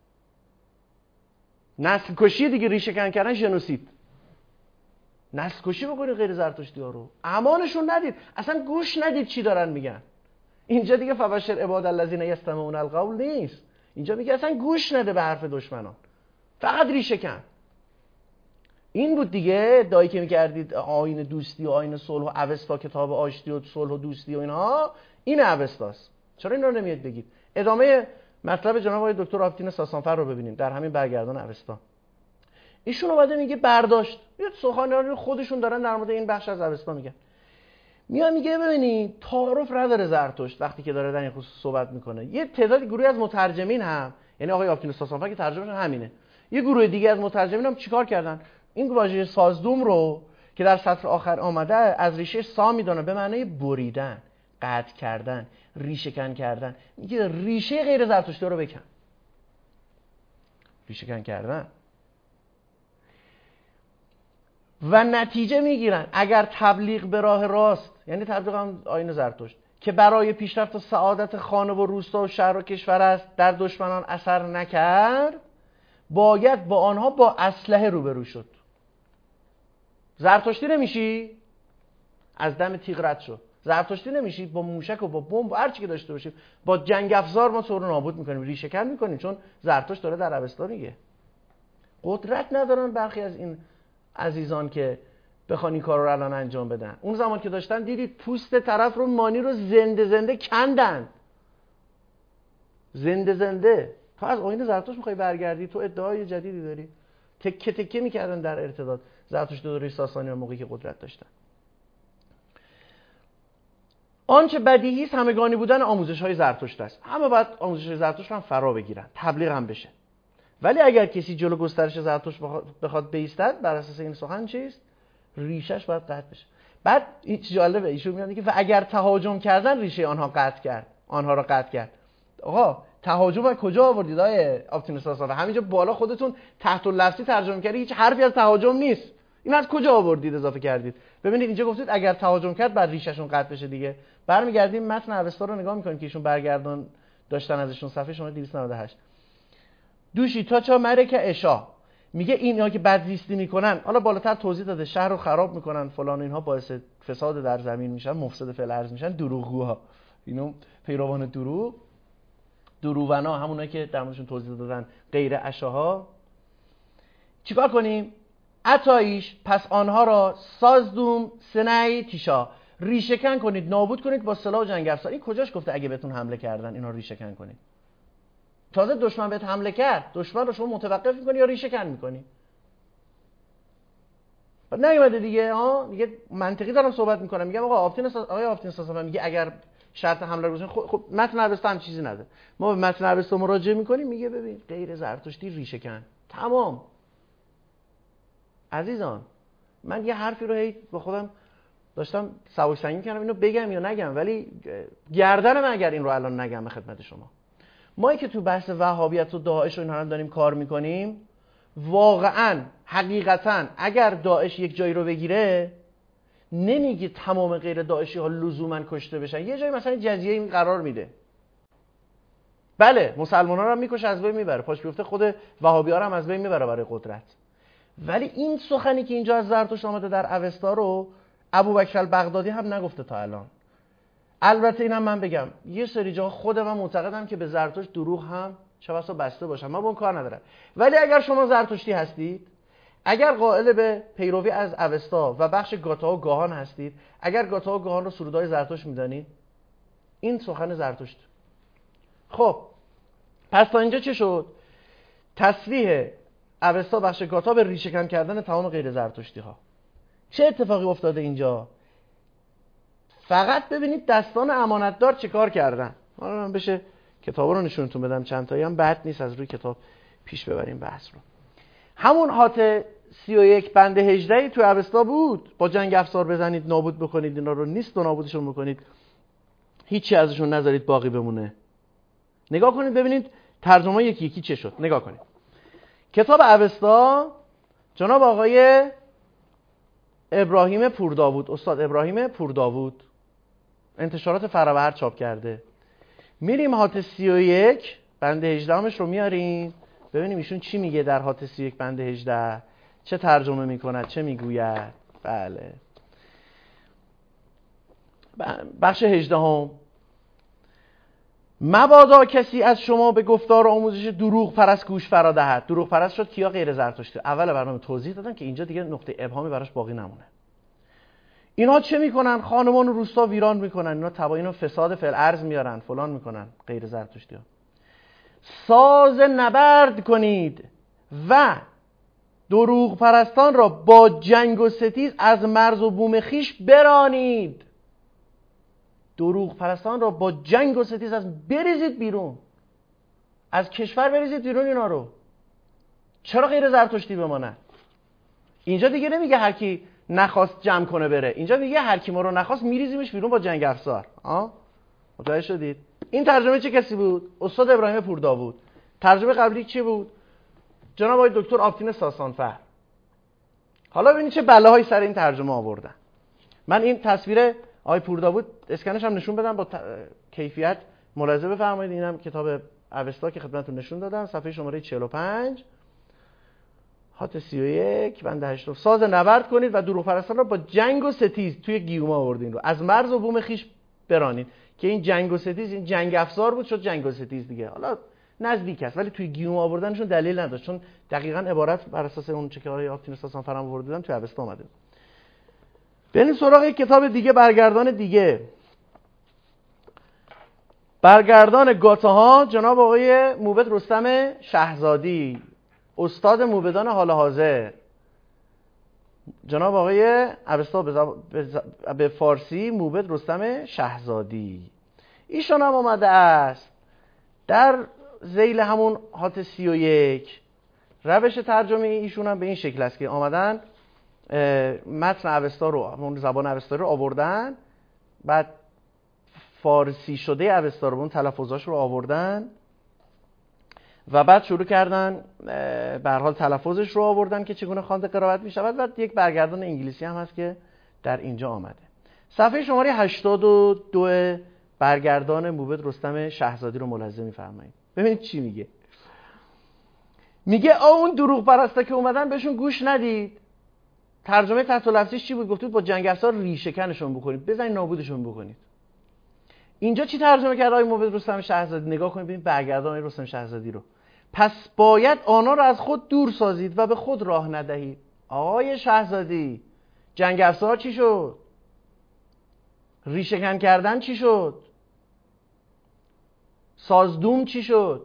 نسل کشی دیگه، ریشه کن کردن ژنوسید. نسل کشی بکنید غیر زرتشتی ها رو، امانشون ندید، اصلا گوش ندید چی دارن میگن. اینجا دیگه فبشر عباد الذین یستمعون القول نیست، اینجا میگه اصلا گوش نده به حرف دشمنان، فقط ریشه کن. این بود دیگه دایی که میکردید آیین دوستی و آیین صلح و اوستا، کتاب آشتی و صلح و دوستی و اینها، این اوستاست. چرا این رو نمیاد بگید؟ ادامه مطلب جناب آقای دکتر آبتین ساسانفر رو ببینیم در همین برگردان اوستا. ایشون اومده میگه برداشت، یه سخنرانی خودشون دارن در مورد این بخش از اوستا میگن. میاد میگه ببینید تعارف نداره زرتشت وقتی که داره در این خصوص صحبت میکنه. یه تعداد گروهی از مترجمین هم، یعنی آقای آبتین ساسانفر که ترجمهشون همینه، یه گروه دیگه از مترجمین هم چیکار کردن؟ این واژه سازدوم رو که در سطر آخر آمده از ریشه سا میدونه به معنی بریدن، قطع کردن، ریشه کن کردن. میگه ریشه غیر زرتشتی رو بکن. ریشه کن کردن و نتیجه میگیرن اگر تبلیغ به راه راست، یعنی تبلیغ هم آیین زرتشت، که برای پیشرفت و سعادت خانه و روستا و شهر و کشور است در دشمنان اثر نکرد، باید با آنها با اسلحه روبرو شد. زرتشتی نمیشی از دم تیغ رد شو، زرتشتی نمیشی با موشک و با بمب و هر چی که داشته باشیم با جنگ افزار ما تو رو نابود میکنیم، ریشه کن میکنیم. چون زرتشت داره در اوستا میگه قدرت ندارن برخی از این عزیزان که بخوان این کار رو الان انجام بدن. اون زمان که داشتن دیدید پوست طرف رو، مانی رو زنده زنده کندن، زنده زنده. تو از آیین زرتشت میخوای برگردی؟ تو ادعای جدیدی داری؟ تکه تکه میکردن در ارتداد زرتشت دوره ساسانی و موقعی که قدرت داشتن. آنچه بدیهی است همگانی بودن آموزش های زرتشت است. همه باید آموزش های زرتشت هم فرا بگیرن، تبلیغ هم بشه. ولی اگر کسی جلو گسترش زرتشت بخواد بایستد بر اساس این سخن چیست؟ ریشش باید قطع بشه. بعد این جالبه، ایشون میگن که و اگر تهاجم کردن ریشه آنها قطع کرد، آنها را قطع کرد. آقا تهاجم از کجا آوردید آقای آبتین ساسانفر؟ همینجا بالا خودتون تحت اللفظی ترجمه کردید، هیچ حرفی از تهاجم نیست. این از کجا آوردید اضافه کردید؟ ببینید اینجا گفتید اگر تهاجم کرد بعد ریششون قطع بشه دیگه. برمیگردیم متن اوستا رو نگاه میکنیم که ایشون برگردان داشتن ازشون، صفحه شما دویست و نود و هشت. دوشی تا چا مرکه اشا، میگه اینا که بدزیستی میکنن، حالا بالاتر توضیح داده شهر رو خراب میکنن فلان، اینها باعث فساد در زمین میشن، مفسد فی الارض میشن، دروغگوها، اینو پیروان دروغ، دروغنا، همونایی که در موردشون توضیح دادن غیر اشاها. چیکار کنیم؟ عطایش، پس آنها را سازدوم سنای تیشا، ریشه‌کن کنید، نابود کنید با سلاح و جنگ افزار. این کجاش گفته اگه بهتون حمله کردن اینا ریشه‌کن کنید؟ تازه دشمن بهت حمله کرد، دشمن رو شما متوقف می‌کنی یا ریشه‌کن می‌کنی؟ بعد نیومده دیگه ها، دیگه منطقی دارم صحبت می‌کنم. میگم آقا آبتین ساز... آقای آبتین ساسانفر میگه اگر شرط حمله رو بزنید، خب خب متن اوستا هم چیزی نداره، ما به متن اوستا مراجعه می‌کنیم، میگه ببین غیر زرتشتی ریشه‌کن. تمام. عزیزان من یه حرفی رو هی با خودم داشتم سوای سنگین می‌کردم اینو بگم یا نگم، ولی گردنم اگر این رو الان نگم به خدمت شما. ما که تو بحث وهابیت و داعش و اینها هم داریم کار میکنیم، واقعا حقیقتا اگر داعش یک جایی رو بگیره نمیگه تمام غیر داعشی ها لزوما کشته بشن. یه جایی مثلا جزیه این قرار میده، بله مسلمان ها رو هم میکشه، از بین میبره، پاش بیفته خود وهابی ها رو هم از بین میبره برای قدرت. ولی این سخنی که اینجا از زرتشت آمده در اوستا رو ابوبکر البغدادی هم نگفته تا الان. البته اینم من بگم یه سری جا خود من معتقدم که به زرتشت دروغ هم چه بسا بسته باشن، من با اون کار ندارم. ولی اگر شما زرتشتی هستید، اگر قائل به پیروی از اوستا و بخش گاتا و گاهان هستید، اگر گاتا و گاهان رو سرودای زرتشت میدانید، این سخن زرتشت. خب پس تا اینجا چه شد؟ تصریح اوستا بخش گاتا به ریشه‌کن کردن تمام غیر زرتشتی ها. چه اتفاقی افتاده اینجا؟ فقط ببینید دستان امانتدار چه کار کردن. حالا من بشه کتابا رو نشونتون بدم، چند تایی هم بد نیست از روی کتاب پیش ببریم بحث رو. همون هات سی و یک بند هجده تو اوستا بود، با جنگ افسار بزنید نابود بکنید اینا رو، نیست و نابودشون بکنید، هیچی ازشون نذارید باقی بمونه. نگاه کنید ببینید ترجمه یکی یکی چه شد. نگاه کنید کتاب اوستا، جناب آقای ابراهیم پورداوود، استاد ابراهیم پورداوود، انتشارات فرابهر چاپ کرده. میریم هات سی و یک بند هجده همش رو میاریم ببینیم ایشون چی میگه در هات سی و یک بند هجده، چه ترجمه میکند، چه میگوید. بله بخش هجده هم: مبادا کسی از شما به گفتار آموزش دروغ پرست گوش فرا دهد. دروغ پرست شد کیا؟ غیر زرتشتی. اول برنامه توضیح دادم که اینجا دیگه نقطه ابهامی براش باقی نمونه. اینا چه میکنن؟ خانمان و روستا ویران میکنن، اینا تباین و فساد فعل ارض میارن، فلان میکنن غیر زرتشتی ها. ساز نبرد کنید و دروغ پرستان را با جنگ و ستیز از مرز و بوم خیش برانید. دروغ پرستان را با جنگ و ستیز از بریزید بیرون، از کشور بریزید بیرون اینا رو. چرا غیر زرتشتی بمانن؟ اینجا دیگه نمیگه هر کی نخواست جمع کنه بره، اینجا میگه هر کی ما رو نخواست میریزیمش بیرون با جنگ افزار. آه متوجه شدید؟ این ترجمه چه کسی بود؟ استاد ابراهیم پورداوود. ترجمه قبلی چی بود؟ جناب آقای دکتر آبتین ساسانفر. حالا ببینید چه بلاهایی سر این ترجمه آوردن. من این تصویر آقای پورداوود اسکنش هم نشون بدم با ت... کیفیت ملاحظه بفرمایید. اینم کتاب اوستا که خدمتتون نشون دادم، صفحه شماره چهل و پنج هات سی و یک بند هشت. ساز نبرد کنید و دروغ پرستان را با جنگ و ستیز، توی گیوم آوردین رو، از مرز و بوم خیش برانید. که این جنگ و ستیز، این جنگ افزار بود شد جنگ و ستیز دیگه. حالا نزدیک است ولی توی گیوم آوردنشون دلیل نداشت، چون دقیقاً عبارت بر اساس اون چه که آقای آبتین ساسانفر هم آوردن توی اوستا اومده. بریم سراغ کتاب دیگه، برگردان دیگه، برگردان گاتاها، جناب آقای موبد رستم شهزادی، استاد موبدان حال حاضر، جناب آقای اوستا به, زب... به, زب... به فارسی موبد رستم شهزادی. ایشان هم آمده است در ذیل همون هات سی و یک. روش ترجمه ایشون هم به این شکل است که آمدن متن اوستا رو، همون زبان اوستا رو آوردن، بعد فارسی شده اوستا رو، اون تلفظاش رو آوردن و بعد شروع کردن به هر حال تلفظش رو آوردن که چگونه خوانده قرائت می شود. و یک برگردان انگلیسی هم هست که در اینجا آمده. صفحه شماره هشتاد و دو برگردان موبد رستم شهزادی رو ملاحظه می‌فرمایید. ببینید چی میگه. میگه آ اون دروغ پرستا که اومدن بهشون گوش ندید. ترجمه تحت لفظیش چی بود؟ گفتید با جنگ افزار ریشه‌کنشون بکنید، بزنید نابودشون بکنید. اینجا چی ترجمه کرد آقای موبد رستم شهزادی؟ نگاه کنید ببینید برگردان آقای رستم شهزادی رو. پس باید آنها را از خود دور سازید و به خود راه ندهید. آقای شهزادی، جنگ افزار چی شد؟ ریشه‌کن کردن چی شد؟ سازدوم چی شد؟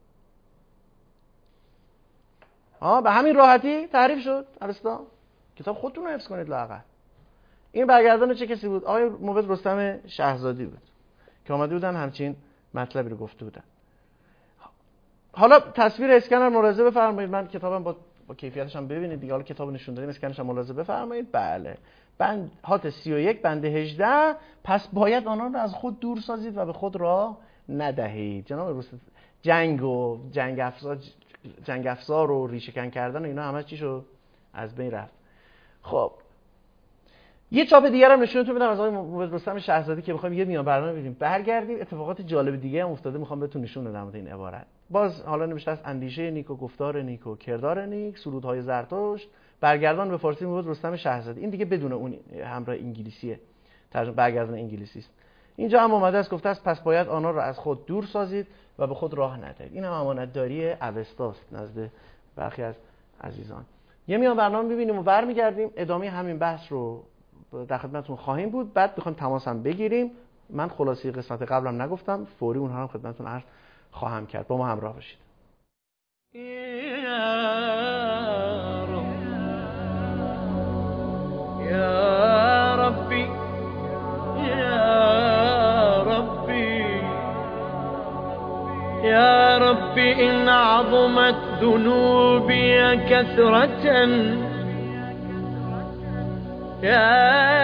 ها به همین راحتی تعریف شد اوستا. کتاب خودتون رو حفظ کنید لااقل. این برگردان چه کسی بود؟ آقای موبد رستم شهزادی بود که آمده بودن همچین مطلبی رو گفته بودن. حالا تصویر اسکنر ملاحظه بفرمایید. من کتابم با با کیفیتش هم ببینید دیگه. حالا کتاب نشون دادیم، اسکنرش هم ملاحظه بفرمایید. بله بند هات سی و یک بند هجده. پس باید آنها رو از خود دور سازید و به خود راه ندهید. جناب رستم، جنگ و جنگ افزار جنگ افزار و ریشه‌کن کردن و اینا همه چی شو از بین رفت. خب یه چاپ دیگه هم نشونتون میدم از آقای موبد رستم شهزادی که می‌خوایم یه میان برنامه بدیم. برگردیم اتفاقات جالب دیگه هم افتاده، می‌خوام بهتون نشون بدم این عبارت. باز حالا نوشته است اندیشه نیک و گفتار نیک و کردار نیک، سرودهای زرتشت، برگردان به فارسی موبد رستم شهزادی. این دیگه بدون اون همراه انگلیسیه، ترجمه برگردان انگلیسی است. اینجا هم اومده است گفته است پس باید آنها را از خود دور سازید و به خود راه ندهید. این هم امانتداری اوستاست نزد برخی از عزیزان. یه میان برنامه ببینیم و برمیگردیم ادامه همین بحث رو در خدمتتون خواهیم بود. بعد میخوایم تماس هم بگیریم. من خلاصی قسمت قبلم نگفتم، فوری اونها هم خدمتتون عرض خواهم کرد. با ما همراه باشید. یا ربی یا ربی یا ربی إن عظمت ذنوبي كثرة يا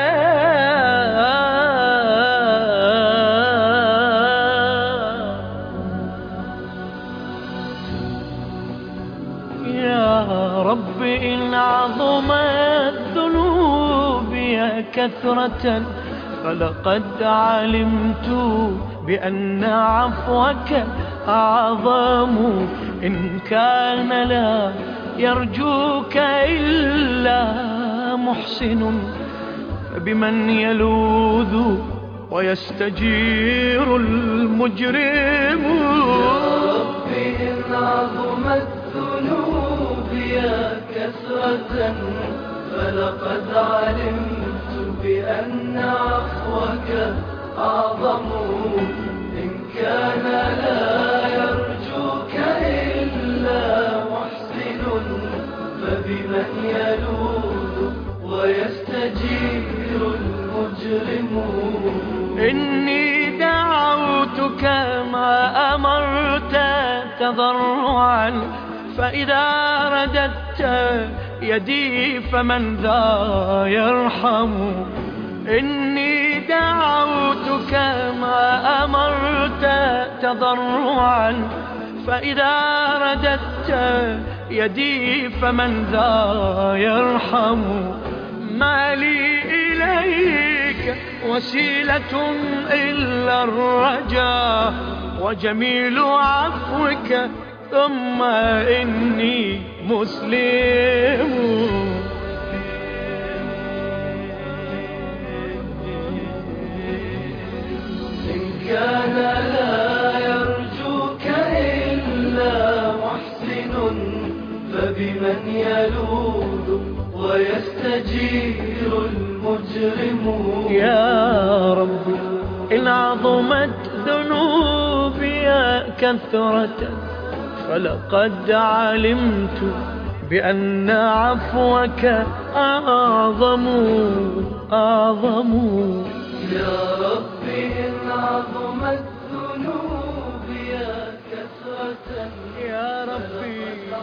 يا رب إن عظمت ذنوبي كثرة فلقد علمت بأن عفوك أعظم إن كان لا يرجوك إلا محسن فبمن يلوذ ويستجير المجرم يا رب إن عظمت ذنوبي كثرة فلقد علمت بأن عفوك أعظم إن كان لا يرجوك إلا محسن فبمن يلوذ ويستجير المجرم إني دعوتك ما أمرت تضرعا فإذا رددت يدي فمن ذا يرحم إني دعوتك ما أمرت تضرعا فإذا رددت يدي فمن ذا يرحم ما لي إليك وسيلة إلا الرجاء وجميل عفوك ثم إني مسلم إن كان لا يرجوك إلا محسن فبمن يلوذ ويستجير المجرم يا رب إن عظمت ذنوبي كثرة فلقد علمت بأن عفوك أعظم أعظم يا رب إن عظمت ذنوبي كثرة يا ربي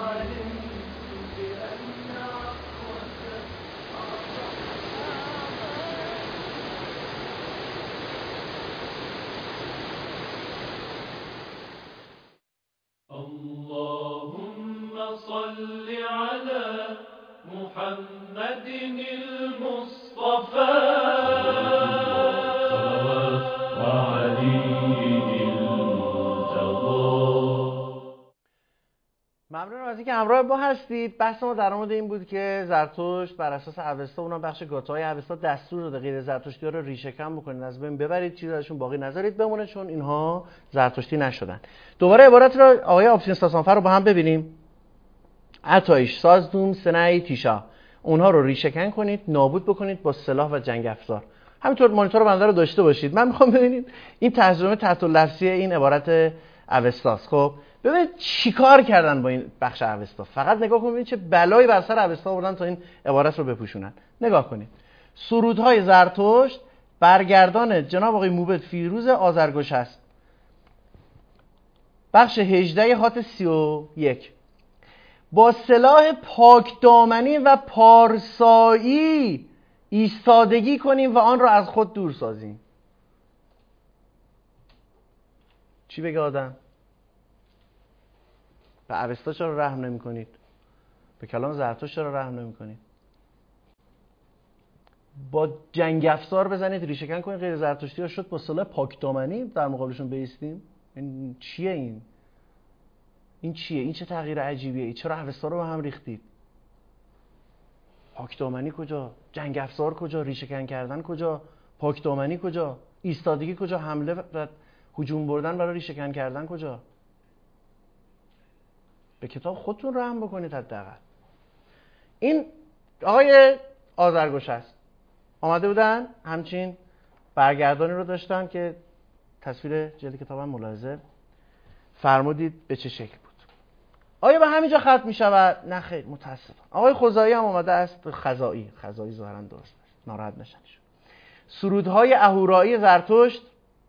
اللهم صل على محمد المصطفى وعلي المرتضى. ممنونم از اینکه همراه ما هستید. بحث ما در مورد این بود که زرتشت بر اساس اوستا، اونم بخش گاتای اوستا، دستور داده غیر زرتشتی‌ها رو ریشه کم بکنید، از بین ببرید، چیزی ازشون باقی نذارید بمونه، چون اینها زرتشتی نشدن. دوباره عبارت رو آقای آبسین ساسانفر رو با هم ببینیم. عطایش سازدوم سنای تیشا، اونها رو ریشه کن کنید، نابود بکنید با سلاح و جنگ افزار. همینطور مانیتور بنده رو داشته باشید. من میخوام ببینید این ترجمه تحت اللفظی این عبارت اوستاست. خب ببینید چیکار کردن با این بخش اوستا. فقط نگاه کنید چه بلایی بر سر اوستا آوردن تا این عبارت رو بپوشونن. نگاه کنید. سرودهای زرتشت برگردان جناب آقای موبد فیروز آذرگوش است. بخش هجده خط سی و یک. با سلاح پاکدامنی و پارسایی ایستادگی کنیم و آن را از خود دور سازیم. چی بگه آدم؟ به اوستا چرا رحم نمی کنید؟ به کلام زرتشت چرا رحم نمی کنید؟ با جنگ افزار بزنید ریشه کن کنید غیر زرتشتی ها شد با سلاح پاکدامنی در مقابلشون بایستیم. این چیه این؟ این چیه؟ این چه تغییر عجیبیه؟ چرا اوستا رو با هم ریختید؟ پاکدامنی کجا؟ جنگ افزار کجا؟ ریشه کن کردن کجا؟ پاکدامنی کجا؟ ایستادگی کجا؟ حمله و هجوم بردن برای ریشه کن کردن کجا؟ به کتاب خودتون رحم بکنید حداقل. این آقای آذرگوش است. آمده بودن همچین برگردانی رو داشتن که تصویر جلد کتابم ملاحظه فرمودید به چه شکل بود. آیا به همینجا ختم می شود؟ نه خیر، متاسفم. آقای خزاعی هم آمده است. خزاعی خزاعی ظاهرا درست است، ناراحت نشن. سرودهای اهورایی زرتشت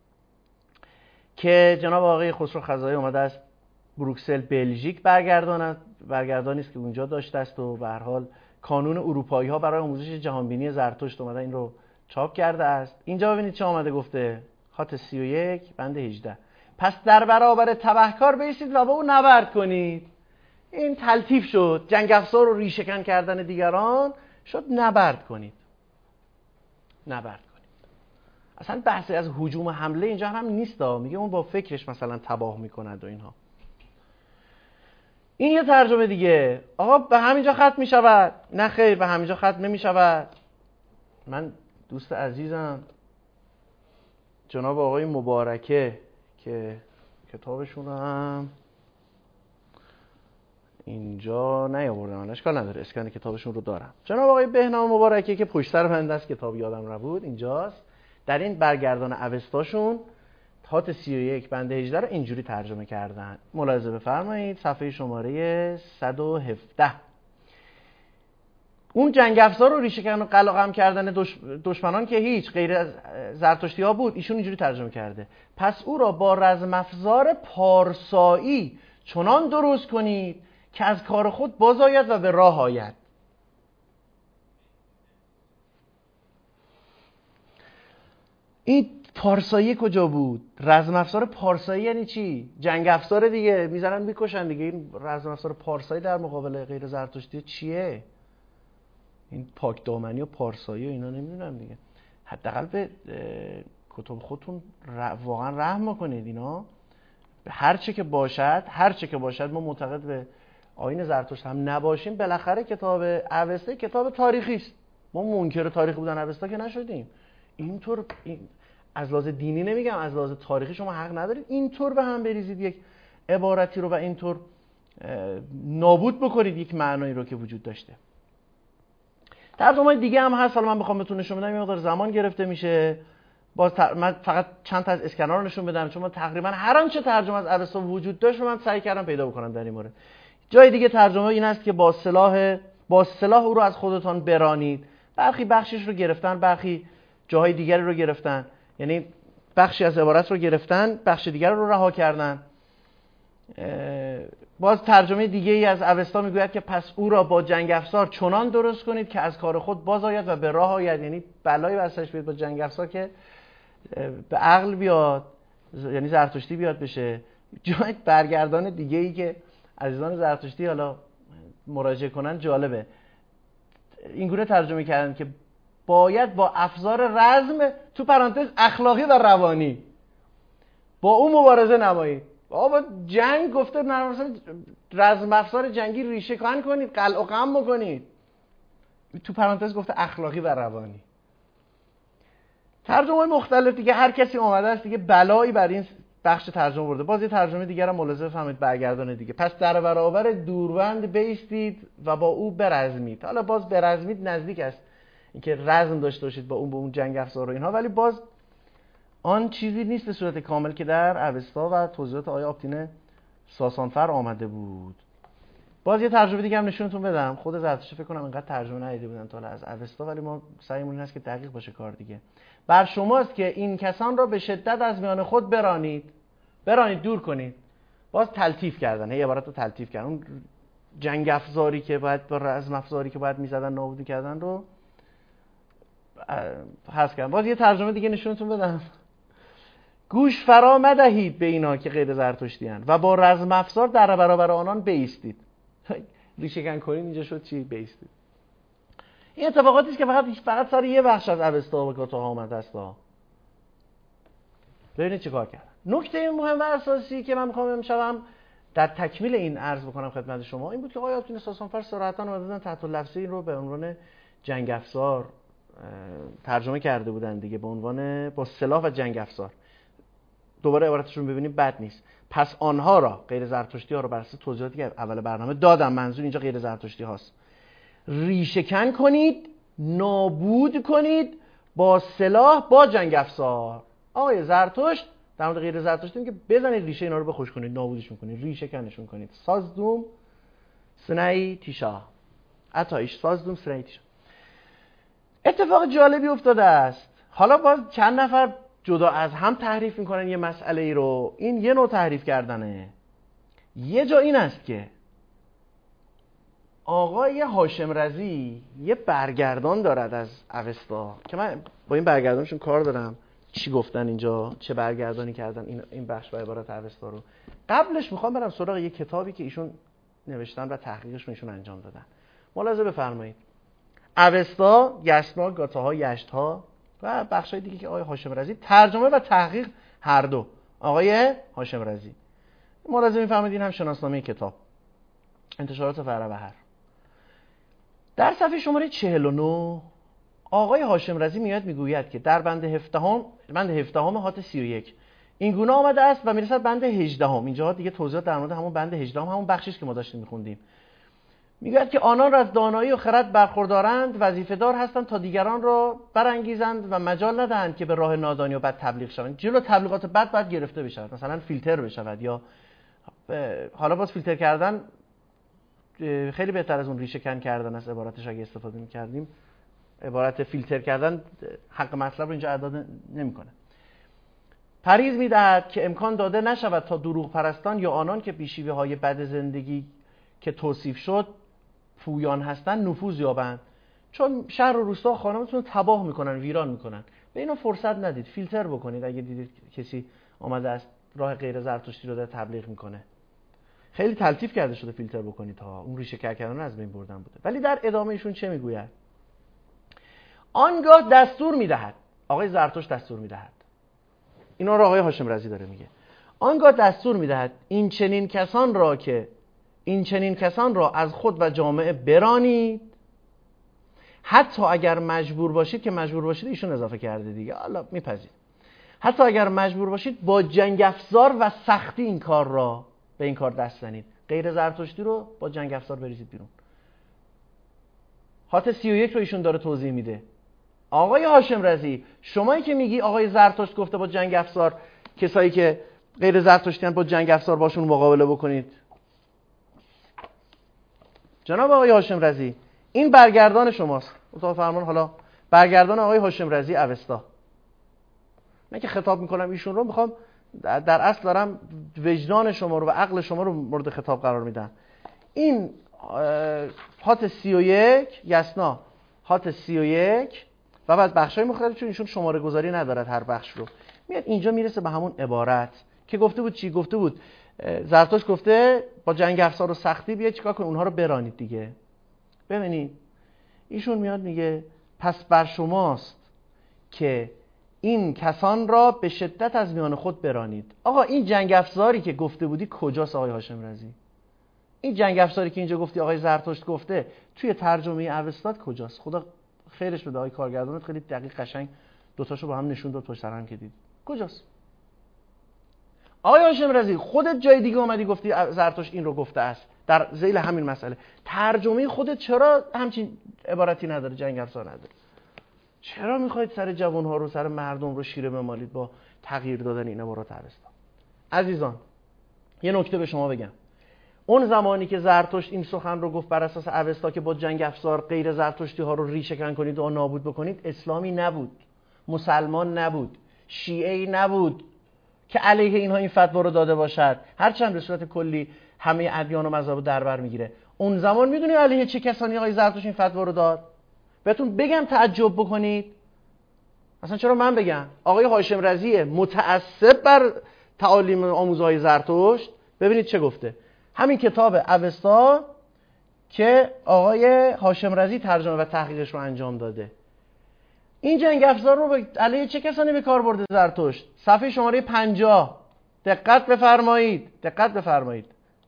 که جناب آقای خسرو خزاعی آمده است بروکسل بلژیک برگردان برگردانی است که اونجا داشته است و به هر حال کانون اروپایی ها برای آموزش جهانبینی زرتشت اومده این رو چاپ کرده است. اینجا ببینید چه آمده گفته، خط سی و یک بند هجده. پس در برابر تبهکار بایستید و با او نبرد کنید. این تلطیف شد، جنگ افزار و ریشه کن کردن دیگران شد نبرد کنید. نبرد کنید. اصلا بحثی از هجوم و حمله اینجا هم نیست، میگه اون با فکرش مثلا تباه میکند و اینها. این یه ترجمه دیگه. آقا به همینجا ختم می شود؟ نه خیر، به همینجا ختم نمی شود. من دوست عزیزم جناب آقای مبارکه که کتابشون رو هم اینجا نیاوردم، من اشکال نداره، اسکن کتابشون رو دارم. جناب آقای بهنام مبارکه که پشت سر بنده است، کتاب یادم نبود، اینجاست. در این برگردان اوستاشون خط سی و یک بند هجده رو اینجوری ترجمه کردن. ملاحظه بفرمایید صفحه شماره صد و هفده. اون جنگ افزار رو ریشه کن و قلقم کردن دش... دشمنان که هیچ غیر از زرتشتی ها بود، ایشون اینجوری ترجمه کرده. پس او را با رزم افزار پارسایی چنان درست کنید که از کار خود باز آید و به راه آید. این پارسایی کجا بود؟ رزم افزار پارسایی یعنی چی؟ جنگ افزار دیگه، میزنن میکشن دیگه. این رزم افزار پارسایی در مقابل غیر زرتشتی چیه؟ این پاک دامنی و پارسایی و اینا نمیدونم دیگه. حداقل به کتب خودتون واقعا رحم کنید. اینا هر چه که باشد، هر چه که باشد ما معتقد به آیین زرتشت هم نباشیم، بالاخره کتاب اوستا کتاب تاریخی است. ما منکر تاریخ بودن اوستا که نشدیم. اینطور این از لحاظ دینی نمیگم، از لحاظ تاریخی شما حق ندارید اینطور به هم بریزید یک عبارتی رو و اینطور نابود بکنید یک معنایی رو که وجود داشته. ترجمه دیگه هم هست، حالا من بخوام بهتون نشون بدم یه مقدار زمان گرفته میشه. باز تر... من فقط چند تا از اسکنار رو نشون بدم، چون من تقریبا هر آنچه ترجمه از اوستا وجود داشت رو من سعی کردم پیدا بکنم در این مورد. جای دیگه ترجمه این است که با سلاح با سلاح او رو از خودتان برانید. برخی بخشش رو گرفتن، برخی جاهای دیگری رو گرفتن، یعنی بخشی از عبارت رو گرفتن، بخش دیگر رو رها کردن. باز ترجمه دیگه ای از اوستا میگوید که پس او را با جنگ افزار چنان درست کنید که از کار خود باز آید و به راه آید، یعنی بلایی بسش بیاد با جنگ افزار که به عقل بیاد، یعنی زرتشتی بیاد بشه. جای برگردان دیگه ای که عزیزان زرتشتی حالا مراجعه کنن جالبه، اینگونه ترجمه کردن که باید با افزار رزم تو پرانتز اخلاقی و روانی با اون مبارزه نمایید. بابا جنگ گفته مثلا رزم افزار جنگی ریشه کن کنید، قلع و قم بکنید، تو پرانتز گفته اخلاقی و روانی. ترجمه مختلف دیگه، هر کسی اومده است دیگه بلایی بر این بخش ترجمه برده. باز یه ترجمه دیگه هم ملاحظه فهمید برگردانه دیگه. پس در برابر دوربند بایستید و با او برزمید. حالا باز برزمید نزدیک است اینکه رزم داشته باشید با اون، با اون جنگ افزار و اینها، ولی باز آن چیزی نیست به صورت کامل که در اوستا و توضیحات آقای آبتین ساسانفر آمده بود. باز یه ترجمه دیگه هم نشونتون بدم. خود زرتشت فکر کنم اینقدر ترجمه ندیده بودن تا از اوستا، ولی ما سعیمون این هست که دقیق باشه کار دیگه. بر شماست که این کسان را به شدت از میان خود برانید، برانید دور کنید. باز تلطیف کردن، هی عبارت رو تلطیف کردن. اون جنگ افزاری که باید با رزم افزاری که باید میزدن نابود کردن رو حذف کردن. باز یه ترجمه دیگه نشونتون بدم. گوش فرا مدهید به اینا که غیر زرتشتی اند و با رزم افزار در برابر آنان بایستید. ریشه کن کنید اینجا شد چی؟ بایستید. این اتفاقاتی است که فقط فقط سر یه بخش از اوستا و گاتاها اومده است. ببینید چه کار کردن. نکته مهم و اساسی که من می‌خوام امشب در تکمیل این عرض بکنم خدمت شما این بود که آقای آیت الله ساسانفر صراحتاً اومدن تحت اللفظی این رو به عنوان جنگ افزار ترجمه کرده بودن دیگه، به عنوان با سلاح و جنگ افزار. دوباره عبارتشون ببینید بد نیست. پس آنها را، غیر زرتشتی ها را، بر اساس توضیحاتی که اول برنامه دادم، منظور اینجا غیر زرتشتی هاست، ریشه‌کن کنید، نابود کنید با سلاح، با جنگ افزار. آقای زرتشت در مورد غیر زرتشتی میگه بزنید ریشه اینا رو بخوش کنید، نابودش میکنید، ریشه کنشون کنید. سازدوم سنئی تیشا اتایش سازدوم سنئی تیشا. اتفاق جالبی افتاده است. حالا باز چند نفر جدا از هم تحریف میکنن یه مسئله ای رو. این یه نوع تحریف کردنه. یه جا این است که آقای هاشم رضی یه برگردان دارد از اوستا که من با این برگردانشون کار دارم، چی گفتن اینجا، چه برگردانی کردن این این بخش و عبارت اوستا رو. قبلش میخوام برم سراغ یه کتابی که ایشون نوشتن و تحقیقشون ایشون انجام دادن. ملاحظه بفرمایید. اوستا، یسنا، گاتاها، یشتها و بخشای دیگه که آقای هاشم رضی ترجمه و تحقیق هر دو آقای هاشم رضی. ملاحظه میفرمایید این هم شناسنامه کتاب، انتشارات فروهر. در صفحه شماره چهل و نه آقای هاشم رضی میاد میگوید که در بند هفدهم بند هفدهم هات سی و یک این گونه آمده است و میرسد بند هجدهم. اینجا دیگه توضیحات در مورد همون بند هجدهم، همون بخشیش که ما داشتیم میخوندیم. میگوید که آنان را از دانایی و خرد برخوردارند، وظیفه‌دار هستند تا دیگران را برانگیزند و مجال ندهند که به راه نادانی و بد تبلیغ شوند. جلو تبلیغات بد باید گرفته بشود، مثلا فیلتر بشود، یا حالا باز فیلتر کردن خیلی بهتر از اون ریشه کن کردن است. عبارتش اگه استفاده می‌کردیم، عبارت فیلتر کردن حق مطلب رو اینجا ادا نمی‌کنه. پریز می‌دهد که امکان داده نشود تا دروغ پرستان یا آنان که بیشیوه‌های بد زندگی که توصیف شد پویان هستند نفوذ یابند، چون شهر و روستا خانمتون تباه میکنن، ویران میکنن. به اینا فرصت ندید، فیلتر بکنید. اگه دیدید کسی آمده است راه غیر زرتشتی رو داره تبلیغ میکنه، خیلی تلطیف کرده شده فیلتر بکنید تا اون ریشه کر کردن از بین بردن بوده. ولی در ادامه ایشون چه میگوید؟ آنگاه دستور میدهد، آقای زرتشت دستور میدهد، اینا رو آقای هاشم رضی داره میگه، آنگاه دستور میدهد این چنین کسان را که این چنین کسان را از خود و جامعه برانید، حتی اگر مجبور باشید، که مجبور باشید ایشون اضافه کرده دیگه، حالا میپذید، حتی اگر مجبور باشید با جنگ افزار و سختی این کار را به این کار دست زنید. غیر زرتشتی رو با جنگ افزار بریزید بیرون. هات سی و یک رو ایشون داره توضیح میده. آقای هاشم رضی، شمایی که میگی آقای زرتشت گفته با جنگ افزار کسایی که غیر زرتشتیان با جنگ افزار باشون مقابله بکنید، جناب آقای هاشم رضی این برگردان شماست، اتاق فرمان، حالا برگردان آقای هاشم رضی اوستا. من که خطاب میکنم ایشون رو، میخوام در اصل دارم وجدان شما رو و عقل شما رو مورد خطاب قرار میدم. این هات سی و یک یسنا، هات سی و یک و بعد بخشای مختلف، چون ایشون شماره گذاری ندارد هر بخش رو، میاد اینجا میرسه به همون عبارت که گفته بود. چی گفته بود؟ زرتشت گفته با جنگ افزار و سختی بیاید چیکار کنید؟ اونها رو برانید دیگه. ببینید ایشون میاد میگه پس بر شماست که این کسان را به شدت از میان خود برانید. آقا این جنگ افزاری که گفته بودی کجاست آقای هاشم رضی؟ این جنگ افزاری که اینجا گفتی آقای زرتشت گفته توی ترجمه اوستاد کجاست؟ خدا خیرش بده آقای کارگردانت خیلی دقیق قشنگ دوتاشو با هم نشون داد پشت سر هم که دید. کجاست؟ آقای هاشم رضی خودت جای دیگه اومدی گفتی زرتشت این رو گفته است در ذیل همین مسئله. ترجمه خودت چرا همچین عبارتی نداره؟ جنگ افزار نداره. چرا میخواید سر جوانها رو، سر مردم رو شیره بمالید با تغییر دادن این عبارات اوستا؟ عزیزان یه نکته به شما بگم. اون زمانی که زرتشت این سخن رو گفت بر اساس اوستا که با جنگ افزار غیر زرتشتی ها رو ریشه کن کنید و نابود بکنید، اسلامی نبود، مسلمان نبود، شیعه‌ای نبود که علیه اینها این فتوا رو داده باشد، هرچند به صورت کلی همه ادیان و مذاهب در بر میگیره. اون زمان میدونی علیه چه کسانی آقای زرتشت این فتوا رو داد؟ بهتون بگم تعجب بکنید. اصلا چرا من بگم؟ آقای هاشم رضی متعصب بر تعالیم آموزهای زرتشت، ببینید چه گفته. همین کتاب اوستا که آقای هاشم رضی ترجمه و تحقیقش رو انجام داده. این جنگ افزار رو به علیه چه کسانی به کار برده زرتشت؟ صفحه شماره پنجاه دقت بفرمایید، دقت بفرمایید.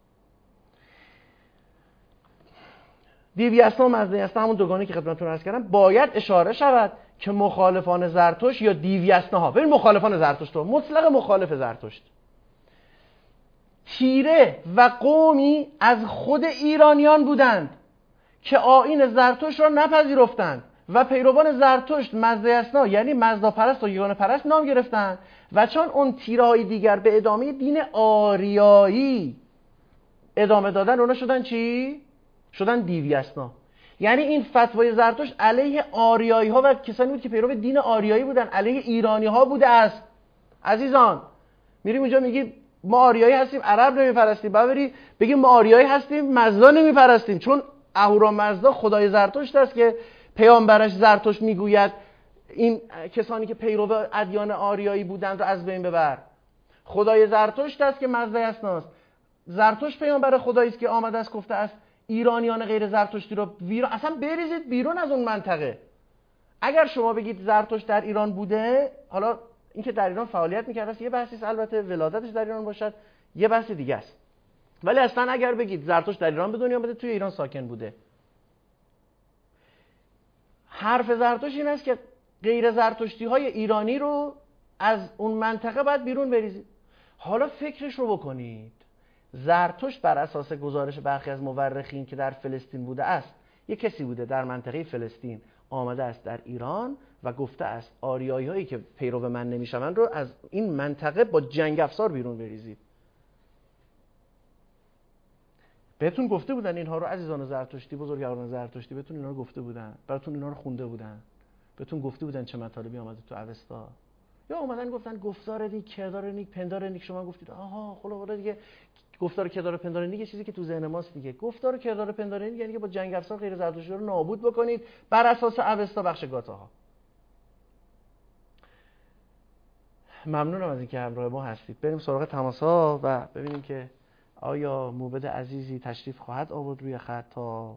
دیویسنا و مزدیسنا همون دوگانه که خدمتتون عرض کردم باید اشاره شود که مخالفان زرتشت یا دیویسناها، ببین مخالفان زرتشت رو مطلق مخالف زرتشت، تیره و قومی از خود ایرانیان بودند که آیین زرتشت را نپذیرفتند و پیروان زرتشت مزدیسنا یعنی مزدا پرست و یگانه پرست نام گرفتند و چون اون تیرهای دیگر به ادامه دین آریایی ادامه دادن اونا شدن چی؟ شدن دیویسنا. یعنی این فتوای زرتشت علیه آریایی ها و کسانی بود که پیرو دین آریایی بودن، علیه ایرانی ها بوده است. عزیزان میریم اونجا میگیم ما آریایی هستیم عرب نمیپرستیم، بعد بری بگیم ما آریایی هستیم مزدا نمیپرستیم، چون اهورامزدا خدای زرتشت است که پیامبرش زرتشت میگوید این کسانی که پیرو ادیان آریایی بودند رو از بین ببر. خدای زرتشت است که مزدیسناست. زرتشت پیامبر خدایی است که آمده است گفته است ایرانیان غیر زرتشتی رو بیرون، اصلا بریزید بیرون از اون منطقه. اگر شما بگید زرتشت در ایران بوده، حالا اینکه در ایران فعالیت میکرده است یه بحثی است، البته ولادتش در ایران باشد یه بحث دیگه است، ولی اصلا اگر بگید زرتشت در ایران به دنیا اومده توی ایران ساکن بوده، حرف زرتشت این است که غیر زرتشتی های ایرانی رو از اون منطقه باید بیرون بریزید. حالا فکرش رو بکنید، زرتشت بر اساس گزارش برخی از مورخین که در فلسطین بوده است، یک کسی بوده در منطقه فلسطین آمده است در ایران و گفته است آریایی هایی که پیرو من نمیشوند رو از این منطقه با جنگ افزار بیرون بریزید. بهتون گفته بودن اینها رو عزیزان زرتشتی، بزرگواران زرتشتی بهتون اینا رو گفته بودن، براتون اینا رو خونده بودن، بهتون گفته بودن چه مطالبی آمده تو اوستا، یا اومدن گفتن گفتار نیک، کردار نیک، پندار نیک، شما گفتید آها خلاص دیگه گفتار کردار پندار نیک چیزی که تو ذهن ماست دیگه. گفتار کردار پندار نیک یعنی که با جنگ افزار غیر زرتشتی رو نابود بکنید بر اساس اوستا بخش گاتاها. ممنونم از اینکه همراه ما هستید. بریم سراغ تماس‌ها و ببینیم که آیا موبد عزیزی تشریف خواهد آورد روی خط. تا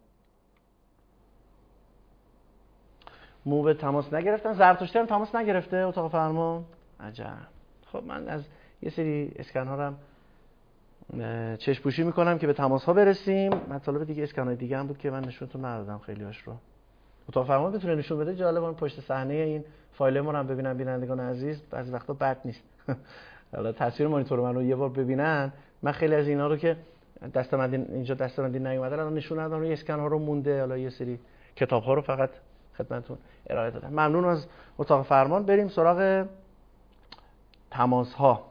موبد تماس نگرفتن، زرتشتی هم تماس نگرفته اتاق فرمان. عجب. خب من از یه سری اسکن ها هم چشم پوشی میکنم که به تماس ها برسیم. مطالب دیگه اسکن های دیگه هم بود که من نشونتون ندادم خیلی‌هاش رو. اتاق فرمان بتونه نشون بده. جالبه پشت صحنه این فایل ما رو هم ببینن بینندگان عزیز، بعضی وقتا بد نیست. حالا تصویر مانیتور من رو یه بار ببینن. من خیلی از اینا رو که دستمندی اینجا دستمندی نیومدن الان نشون ندادم، روی اسکن ها رو مونده، حالا یه سری کتاب ها رو فقط خدمتتون ارائه دادم. ممنون از اتاق فرمان. بریم سراغ تماس ها.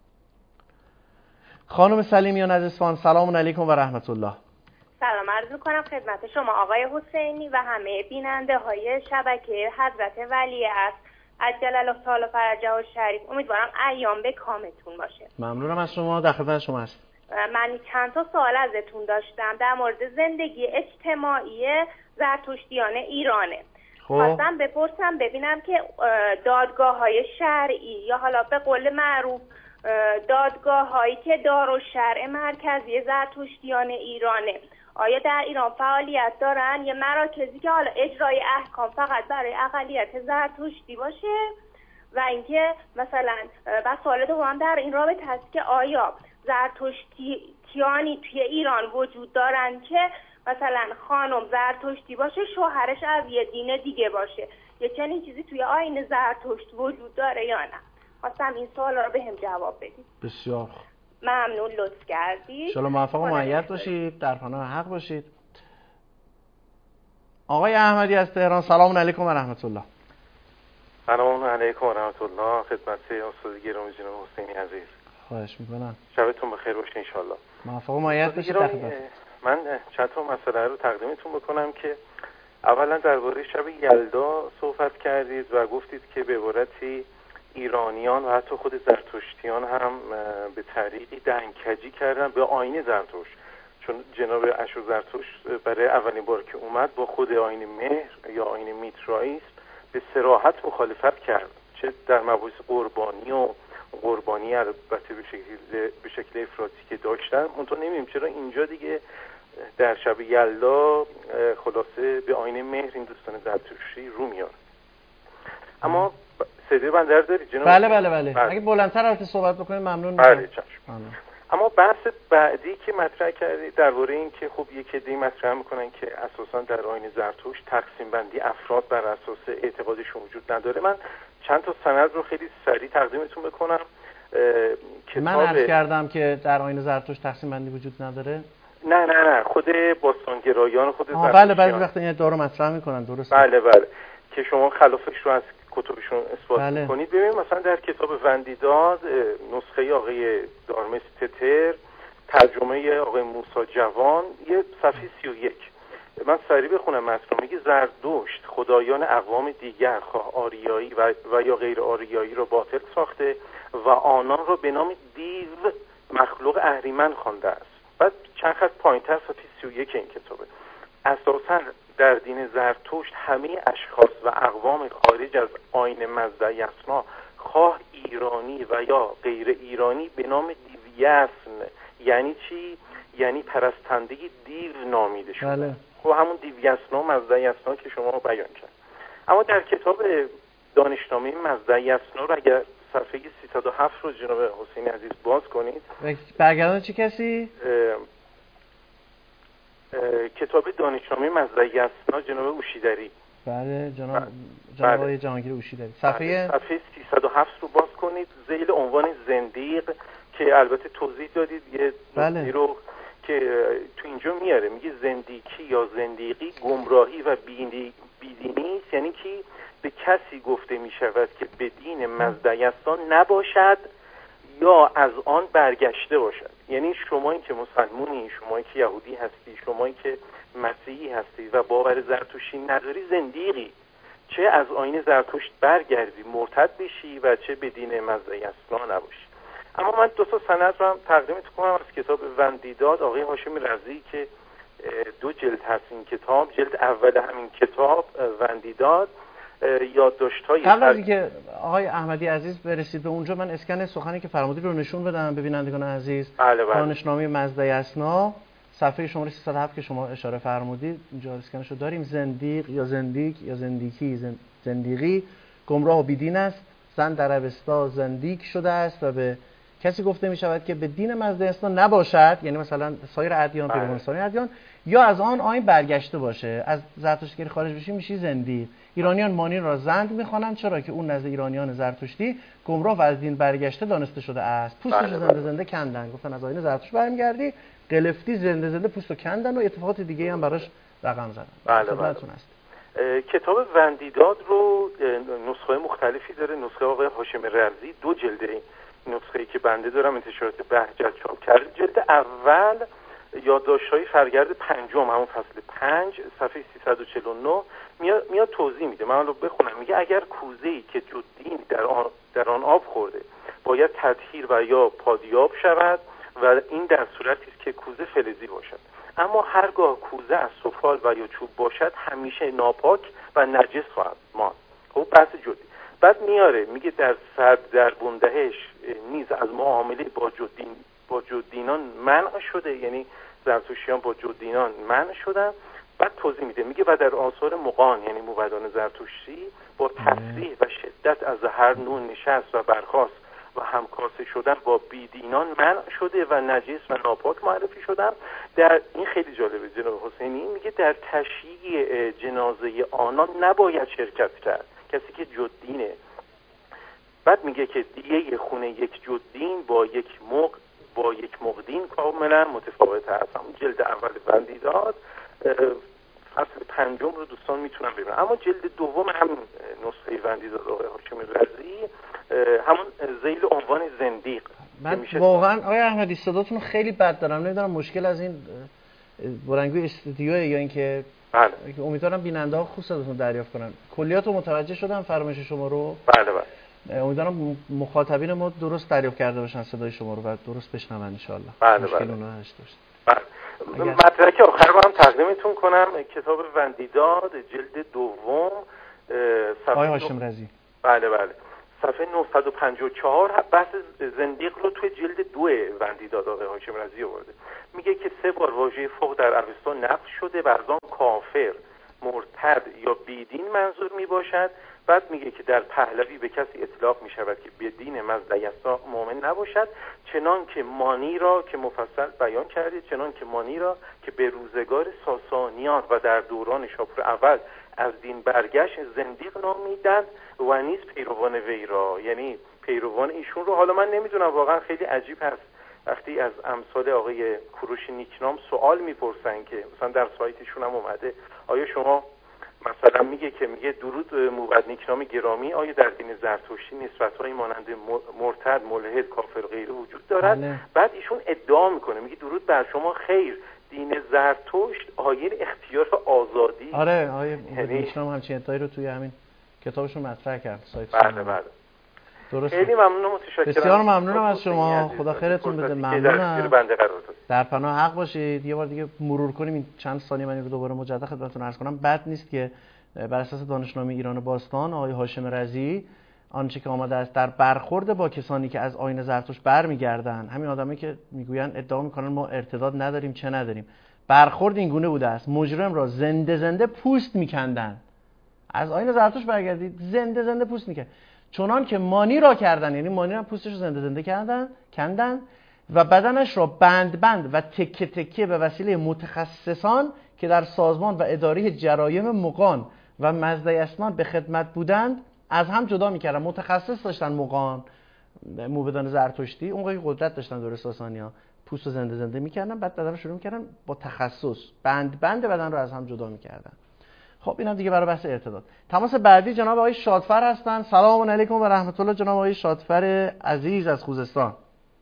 خانم سلیمیان از اصفهان، سلام علیکم و رحمت الله. سلام عرض میکنم خدمت شما آقای حسینی و همه بیننده های شبکه حضرت ولی عصر عجل الله تعالی فرجه و شریف. امیدوارم ایام به کامتون باشه. ممنونم از شما، در خدمت شما هست. من چند تا سوال ازتون داشتم در مورد زندگی اجتماعی زرتشتیان ایرانه. خواستم بپرسم ببینم که دادگاه های شرعی یا حالا به قول معروف دادگاه هایی که دارالشرع مرکزی زرتشتیان ایرانه آیا در ایران فعالیت دارن یا مراکزی که حالا اجرای احکام فقط برای اقلیت زرتشتی باشه؟ و اینکه مثلا و سوال دوم در این رابطه هست که آیا زرتشتیانی توی ایران وجود دارن که مثلا خانم زرتشتی باشه شوهرش از یه دین دیگه باشه، یا چنین چیزی توی آیین زرتشت وجود داره یا نه؟ خواستم این سوال رو به هم جواب بدید. بسیار ممنون، لطف کردید. انشالله موفق و مؤید باشید، در پناه حق باشید. آقای احمدی از تهران، سلام علیکم و رحمت الله. سلام علیکم و رحمت الله خدمت استاد گرامی جناب حسینی عزیز. خواهش میکنم. شبتون بخیر باشه ان شاء الله. موفق و مؤید باشید. من چند تا مسئله رو تقدیمتون بکنم که اولا درباره شب یلدا صحبت کردید و گفتید که به عبارتی ایرانیان و حتی خود زرتشتیان هم به طریقی دهنکجی کردن به آیین زرتشت، چون جناب اشور زرتشت برای اولین بار که اومد با خود آیین مهر یا آیین میترائیسم به صراحت مخالفت کرد، چه در مباحث قربانی و قربانی البته به شکل به شکل افراطی که داشتن. منتها نمیدونم چرا اینجا دیگه در شب یلدا خلاصه به آیین مهر این دوستان زرتشتی رو میاره. اما صدای بنده رو دارید جناب؟ بله بله بله, بله. اگه بلندتر البته صحبت بکنید ممنون میشم. بله چشم. اما بحث بعدی که مطرح کردید درباره این که خب یک عده‌ای مطرح میکنن که اساسا در آیین زرتشت تقسیم بندی افراد بر اساس اعتقادشون وجود نداره، من چند تا سند رو خیلی سریع تقدیمتون بکنم. کتاب... من عرض کردم که در آیین زرتشت تقسیم بندی وجود نداره. نه نه نه خود باستانگرایان خود زرتشتیان بله بله وقتی این ادعا رو مطرح میکنن درسته. بله بله که شما خلافش رو از کتبشون اثبات بله. کنید. ببینید مثلا در کتاب وندیداد نسخه آقای دارمس تتر ترجمه آقای موسی جوان یه صفحه سی و یک من سریع بخونم متن. میگه زردشت خدایان اقوام دیگر خواه آریایی و, و یا غیر آریایی رو باطل ساخته و آنان رو به نام دیو مخلوق اهریمن خوانده است. بعد چند خط پایین‌تر صفحه سی و یک این کتابه اساساً در دین زرتشت همه اشخاص و اقوام خارج از آیین مزدعی اسما خواه ایرانی و یا غیر ایرانی به نام دیویسن. یعنی چی؟ یعنی پرستنده دیو نامیده شده. بله. خب همون دیویسنا مزدعی اسما که شما بیان کرد. اما در کتاب دانشنامه مزدعی اسما رو اگر صفحه سیصد و هفت رو جناب حسین عزیز باز کنید برگردان چه کسی؟ کتاب دانشنامه مزدعی اسنا جناب اوشیدری. بله جناب جناب آقای جهانگیر اوشیدری. صفحه صفحه سیصد و هفت رو باز کنید ذیل عنوان زندیق که البته توضیح دادید یه بله. رو که تو اینجا میاره میگه زندیکی یا زندیقی گمراهی و بیدینی است، یعنی که به کسی گفته می شود که به دین مزدعی اسنا نباشد یا از آن برگشته باشد. یعنی شمایی که مسلمونی، شمایی که یهودی هستی، شمایی که مسیحی هستی و باور زرتشتی نداری زندیقی، چه از آیین زرتشت برگردی مرتد بشی و چه به دین مزدعی اسنا نباشی. اما من دو تا سند رو هم تقدیمتون کنم از کتاب وندیداد آقای هاشمی رضی که دو جلد هست این کتاب. جلد اول همین کتاب وندیداد یادداشت‌های قبل از اینکه آقای احمدی عزیز برسید به اونجا من اسکن سخنی که فرمودید رو نشون بدم ببینندگان عزیز. بله بله. دانشنامه مزدعی اسنا صفحه شماره سیصد و هفت که شما اشاره فرمودید اینجا اسکنش رو داریم. زندیق یا زندیک یا زندیکی زن... زندیقی گمراه و بیدین است، زن در اوستا زندیک شده است و به کسی گفته می شود که به دین مزدعی اسنا نباشد، یعنی مثلا سایر ادیان پیروان سایر ادیان، یا از آن آیین برگشته باشه. از زرتشتگری خارج بشی میشی زندیق. ایرانیان مانی را زند میخوانند چرا که اون نزد ایرانیان زرتشتی گمراه و از دین برگشته دانسته شده است. پوستش زنده زنده کندن، گفتن از آیین زرتشت برمیگردی، قلفتی زنده زنده پوستو کندن و اتفاقات دیگه هم براش رقم زدن. بله بله. کتاب وندیداد رو نسخه مختلفی داره. نسخه آقای هاشمی رضی دو جلده، نسخه‌ای که بنده دارم انتشارات بهجت چاپ کرده. جلد اول یادداشت‌های فرگرد پنجم همون فصل پنج صفحه سیصد و چهل و نه میاد میاد توضیح میده. من رو بخونم. میگه اگر کوزه‌ای که جدین در آن در آن آب خورده باید تطهیر و یا پادیاب شود و این در صورتی است که کوزه فلزی باشد. اما هرگاه کوزه از سفال و یا چوب باشد همیشه ناپاک و نجس خواهد ماند. خب بحث جدی. بعد میاره میگه در سر در بندهش نیز از معامله با جدین با جدینان منع شده، یعنی زرتشتیان با جدینان منع شدن. بعد توضیح میده میگه و در آثار مقان یعنی موبدان زرتشتی با تصریح و شدت از هر نوع نشست و برخاست و همکاسه شدن با بیدینان منع شده و نجس و ناپاک معرفی شدن. در این خیلی جالبه جناب حسینی میگه در تشییع جنازه آنان نباید شرکت کرد کسی که جدینه. بعد میگه که دیگه خونه یک جدین با یک مق با یک مقدین کاملا متفاوت هست. همون جلد اول وندیداد فصل پنجم رو دوستان میتونن ببینن. اما جلد دوم هم نسخه وندیداد آقای هاشمی رضی همون ذیل عنوان زندیق. من واقعا آقای احمدی صداتون خیلی بد دارم، نمیدونم مشکل از این بلندگوی استودیوه یا اینکه بله. امیدوارم بیننده ها خوب صداتون دریافت کنن. کلیات رو متوجه شدم فرمایش شما رو. بله بله. امیدوارم مخاطبین ما درست دریافت کرده باشن صدای شما رو و درست بشنون ان شاء الله. بله مشکل بله. اونها هست داشت. بله. اگر... مدرک آخر رو هم تقدیمتون کنم. کتاب وندیداد جلد دوم صفحه آقای هاشمی رضی. بله بله. صفحه نهصد و پنجاه و چهار بحث زندیق رو توی جلد دو وندیداد آقای هاشم رضی آورده. میگه که سه بار واژه فوق در اوستا نقل شده و از آن کافر، مرتد یا بیدین منظور می باشد. بعد میگه که در پهلوی به کسی اطلاق می شود که به دین مزدیستا مؤمن نباشد، چنان که مانی را که مفصل بیان کردید، چنان که مانی را که به روزگار ساسانیان و در دوران شاپور اول از دین برگشت زندیق نامیدند و نیز پیروان وی را، یعنی پیروان ایشون رو. حالا من نمیدونم، واقعا خیلی عجیب هست وقتی از امثال آقای کوروش نیکنام سوال میپرسن که مثلا در سایتشون هم اومده آیا شما مثلا میگه که میگه درود موبد نیکنام گرامی، آیا در دین زرتشتی نسبت‌هایی مانند مرتد، ملحد، کافر غیره وجود دارد؟ بله. بعد ایشون ادعا میکنه میگه درود بر شما خیر، دین زرتشت آیین اختیار آزادی. آره آیه یعنی... نیکنام همچین ادعایی رو توی همین کتابشون مطرح کرد سایت. بله بله. درسته. خیلی ممنونم، متشکرم. بسیار ممنونم از شما، خدا خیرتون بده. ممنونم. بنده قرار داد. در پناه حق باشید. یه بار دیگه مرور کنیم این چند ثانیه من رو دوباره مجدد خدمتتون عرض کنم. بد نیست که بر اساس دانشنامه ایران باستان آقای هاشم رضی آنچه که آمده است در برخورد با کسانی که از آیین زرتشت برمیگردن، همین آدمایی که میگوین ادعا میکنن ما ارتداد نداریم چه نداریم، برخورد این گونه بوده است: مجرم را زنده زنده پوست میکندن. از آیین زرتشت برگردید، زنده زنده پوست میکند، چنان که مانی را کردن، یعنی مانی را پوستش رو زنده زنده کردن کندن و بدنش را بند بند و تکه تکه به وسیله متخصصان که در سازمان و اداره جرایم مغان و مزدی اسنان به خدمت بودند از هم جدا میکردن. متخصص داشتن مغان، موبدان زرتشتی، اون که قدرت داشتن دور ساسانی‌ها، پوست رو زنده زنده میکردن، بعد بدن رو شروع میکردن با تخصص بند بند بدن رو از هم جدا میکردن. خب اینم دیگه برای بحث ارتداد. تماس بعدی جناب آقای شادفر هستن. سلام علیکم و رحمت الله. جناب آقای شادفر عزیز از خوزستان.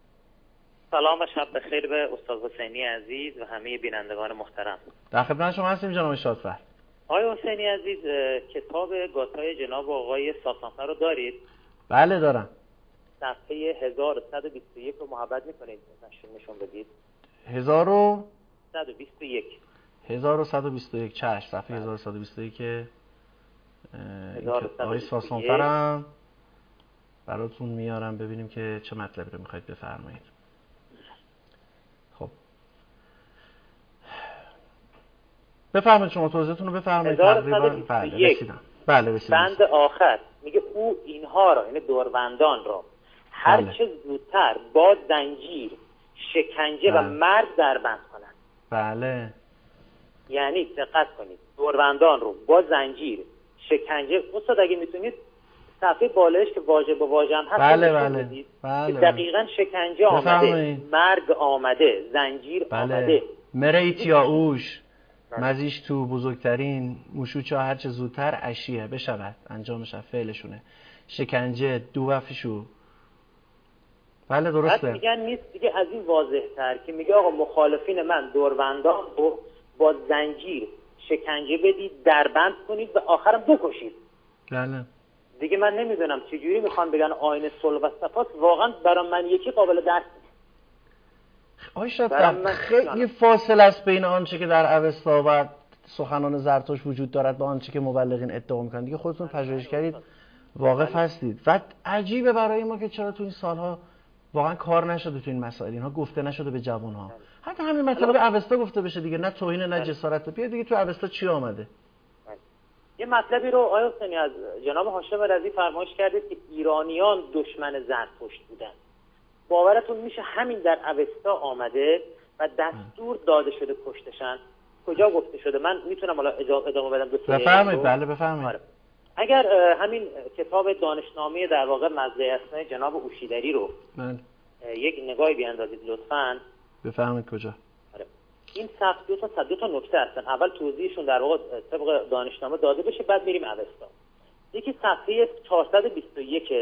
سلام و شب بخیر به استاد حسینی عزیز و همه بینندگان محترم. در خدمت شما هستیم جناب شادفر. آقای حسینی عزیز، کتاب گاتای جناب آقای ساسانفر رو دارید؟ بله دارم. صفحه هزار و صد و بیست و یک رو محبت میکنید نشون بدید؟ هزار و صد و بیست و یک. هزار و صد و بیست و یک چشم. صفحه هزار و صد و بیست و یک که آقای ساسانفرم براتون میارم ببینیم که چه مطلبی رو میخواید بفرمایید. خب بفرمایید، شما توضیحتون رو بفرمایید. تقریبا بله رسیدم. بله رسیدم. بند آخر میگه او اینها را، یعنی دوروندان را، هر بله. چه زودتر با زنجیر، شکنجه بله. و مرگ دربند کنند. بله. یعنی دقت کنید، دوروندان رو با زنجیر، شکنجه. استاد اگه میتونید صفحه بالایش که واژه به واژه هم هست بله بله. بله. دقیقاً شکنجه آمده، مرگ آمده، زنجیر بله. آمده. مریت یا اوش مزیش تو بزرگترین موشوچا هرچه زودتر اشیه بشود انجامش فعلشونه. شکنجه دو وفشو. بله درسته. میگن نیست دیگه از این واضح تر که میگه آقا مخالفین من دوروندان رو با زنجیر شکنجه بدید، دربند کنید و آخرم بکشید. بله. دیگه من نمیدونم چجوری میخوان بگن آیین صلح و صفاست. واقعا برای من یکی قابل درک آی شاید خیلی فاصله است بین آنچه که در اوستا و سخنان زرتشت وجود دارد با آنچه که مبلغین ادعا میکنند. دیگه خودتون پژوهش کردید، واقف هستید. و عجیبه برای ما که چرا تو این سالها واقعا کار نشده تو این مسائل، اینها گفته نشده به جوانها. حتی همین مطلب اوستا گفته بشه دیگه، نه توهین نه جسارت. بیا دیگه تو اوستا چی آمده؟ یه مطلبی رو آقای حسینی از جناب هاشم رضی فرمایش کردید که ایرانیان دشمن زرتشت بودن. باورتون میشه همین در اوستا آمده و دستور داده شده کشتشن؟ کجا گفته شده؟ من میتونم حالا ادامه بدم دو تا. بفرمایید. بله بفرمایید. اگر همین کتاب دانشنامه در واقع مزدی اسنان جناب اوشیدری رو بله. یک نگاهی بیاندازید لطفاً. بفرمایید. کجا؟ آره. این صفحه دو تا صد دو تا نکته هستن. اول توضیحشون در واقع طبق دانشنامه داده بشه، بعد میریم اوستا. یکی صفحه چهارصد و بیست و یک.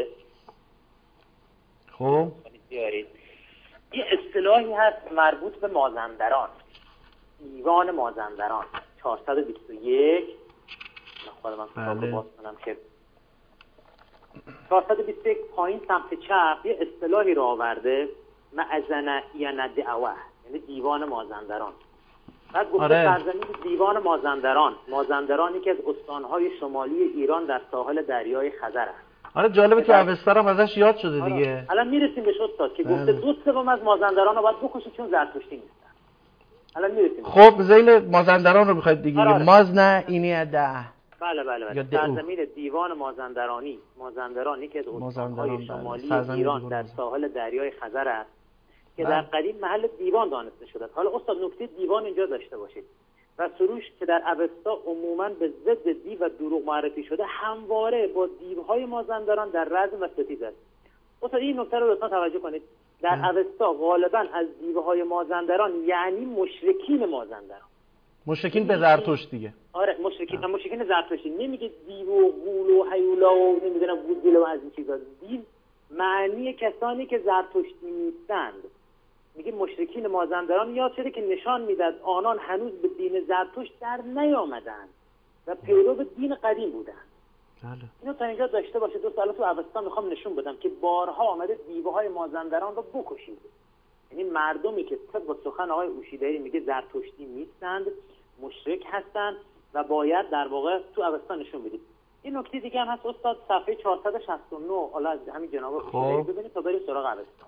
خب بیارید. یه اصطلاحی هست مربوط به مازندران، دیوان مازندران. چهارصد و بیست و یک. من خودم کتاب رو باز کنم که چهارصد و بیست و یک پایین سمت چپ یه اصطلاحی رو آورده، معزنه یا ندعوه، یعنی دیوان مازندران. بعد گفته آره. سرزمین دیوان مازندران. مازندران یکی از استانهای شمالی ایران در ساحل دریای خزر است. آره جالبه تو اوستا هم ازش یاد شده آره. دیگه. الان میرسیم بهش استاد که گفته دو سوم از مازندران رو باید بکشید چون زرتشتی نیستن. الان میرسیم. خب ذیل مازندران رو میخواید دیگه. آره. مازن اینی ده. بله بله بله. سرزمین دیوان مازندرانی، مازندرانی که از استان‌های شمالی ایران در ساحل دریای خزر است که در قدیم محل دیوان دانسته شده. حالا استاد نکته دیوان اینجا داشته باشید. و سروش که در اوستا عموماً به ضد دیو و دروغ معرفی شده، همواره با دیوهای مازندران در رزم و ستیز است. استاد این نکته رو لطفاً توجه کنید. در اوستا غالباً از دیوهای مازندران یعنی مشرکین مازندران. مشرکین به زرتشت دیگه. آره مشرکین، مشرکین زرتشتی. نمیگه دیو و غول و هیولا و نمیدونم گوزگیل و از این چیزا. دیو معنی کسانی که زرتشتی نیستند. میگه مشرکین مازندران یاد شده که نشان میداد آنان هنوز به دین زرتشت در نیامدند و پیرو به دین قدیم بودند. بله. اینو تا اینجا داشته باشه. دو سال تو اوستا میخوام نشون بدم که بارها آمده دیوهای مازندران رو بکشید. یعنی مردمی که طبق سخن آقای اوشیدری میگه زرتشتی نیستند، مشرک هستند و باید در واقع تو اوستا نشون بدید. این نکته دیگه هم هست استاد، صفحه چهارصد و شصت و نه حالا از همین جناب اوشیدری ببینید تا بریم سراغ اوستا.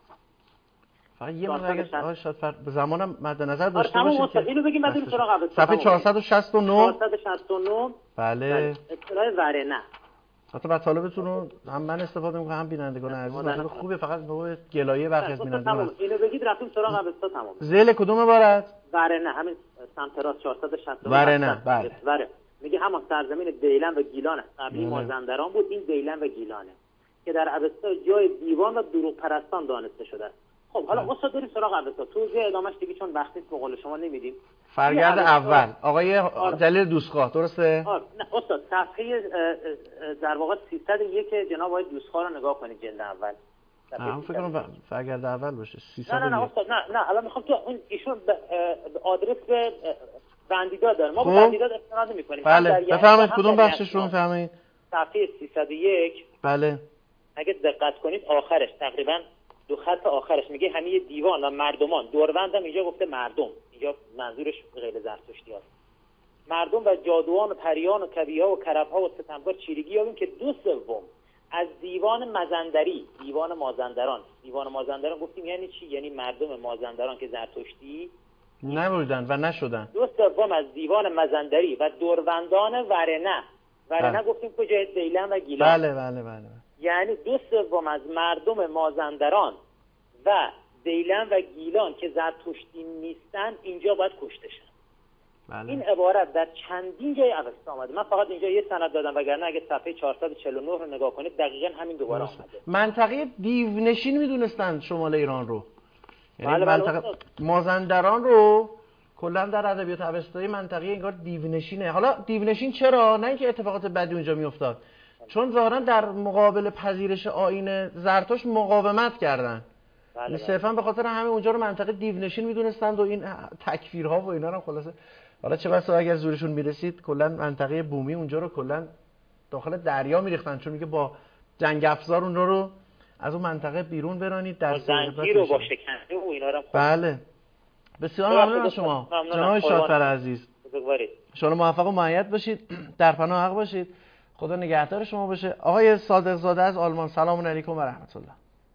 فقط یه مورد اگه آقای شادفر به زمانم مد نظر داشته آره باشید که اینو بگیم بعد بریم سراغ اوستا. صفحه چهارصد و شصت و نه چهارصد و شصت و نه بله. اصطلاح ورنه. حتی مطالبتون رو هم من استفاده می‌کنم هم بینندگان عزیز. مطالب خوبه، فقط به گلایه برخی از بینندگان. اینو بگید رفتیم سراغ اوستا تمام. ذیل کدوم عبارت؟ ورنه، همین سمت راست چهارصد و شصت و نه. ورنه بله. ورنه میگه همان سرزمین دیلم و گیلان است. قبلی مازندران بود، این دیلم و گیلانه که در اوستا جای دیوان و دروغ پرستان دانسته شده است. خب حالا استاد بریم سراغ اوستا. توضیح ادامهش دیگه چون وقتی به قول شما نمیدیم. فرگرد اول آقای جلیل دوستخواه درسته؟ آره نه استاد صفحه در واقع سیصد و یک جناب آقای دوستخواه رو نگاه کنید جلد اول. من فکر کنم فرگرد اول باشه. نه نه نه استاد نه نه الان میخوام که اون ایشون به آدرس به بندیداد داره. ما به بندیداد استناد نمی‌کنیم. بله بفرمایید کدوم بخشش رو می‌فرمایید؟ صفحه سیصد و یک. بله. اگه دقت کنید آخرش تقریبا دو خط آخرش میگه همه دیوان و مردمان، دوروندم اینجا گفته مردم، اینجا منظورش غیر زرتشتی هست. مردم و جادوان و پریان و کبیها و کربها و ستمکار چیرگی یابیم که دو سوم از دیوان مازندری، دیوان مازندران، دیوان مازندران گفتیم یعنی چی؟ یعنی مردم مازندران که زرتشتی نبودن و نشدن. دو سوم از دیوان مازندری و دوروندان ورنه، ورنه بله. گفتیم کجای دیلم و گیلان. بله بله بله. یعنی دو سوم از مردم مازندران و دیلم و گیلان که زرتشتی نیستن اینجا باید کشته شن. بله. این عبارت در چندین جای اوستا آمده. من فقط اینجا یه سند دادم وگرنه اگه صفحه چهارصد و چهل و نه رو نگاه کنید دقیقاً همین دوباره آمده. منطقه دیونشین میدونستن شمال ایران رو. یعنی بله منطقه بله مازندران رو کلا در ادبیات اوستایی منطقه انگار دیونشینه. حالا دیونشین چرا؟ نه اینکه اتفاقات بدی اونجا میافتاد. چون ظاهرا در مقابل پذیرش آیین زرتشت مقاومت کردن. بله صرفا به خاطر همه اونجا رو منطقه دیونشین میدونستند و این تکفیرها و اینا رو خلاصه حالا چه بسا اگر زورشون میرسید کلا منطقه بومی اونجا رو کلا داخل دریا میریختن، چون میگه با جنگ افزار اون رو از اون منطقه بیرون برانید در زنجیر رو با شکنجه و اینا رو. بله بسیار ممنون از شما جناب شادفر عزیز. شما موفق و مؤید باشید، در پناه حق باشید، خدا نگهدار شما باشه. آقای صادق زاده از آلمان، سلام علیکم و رحمت الله.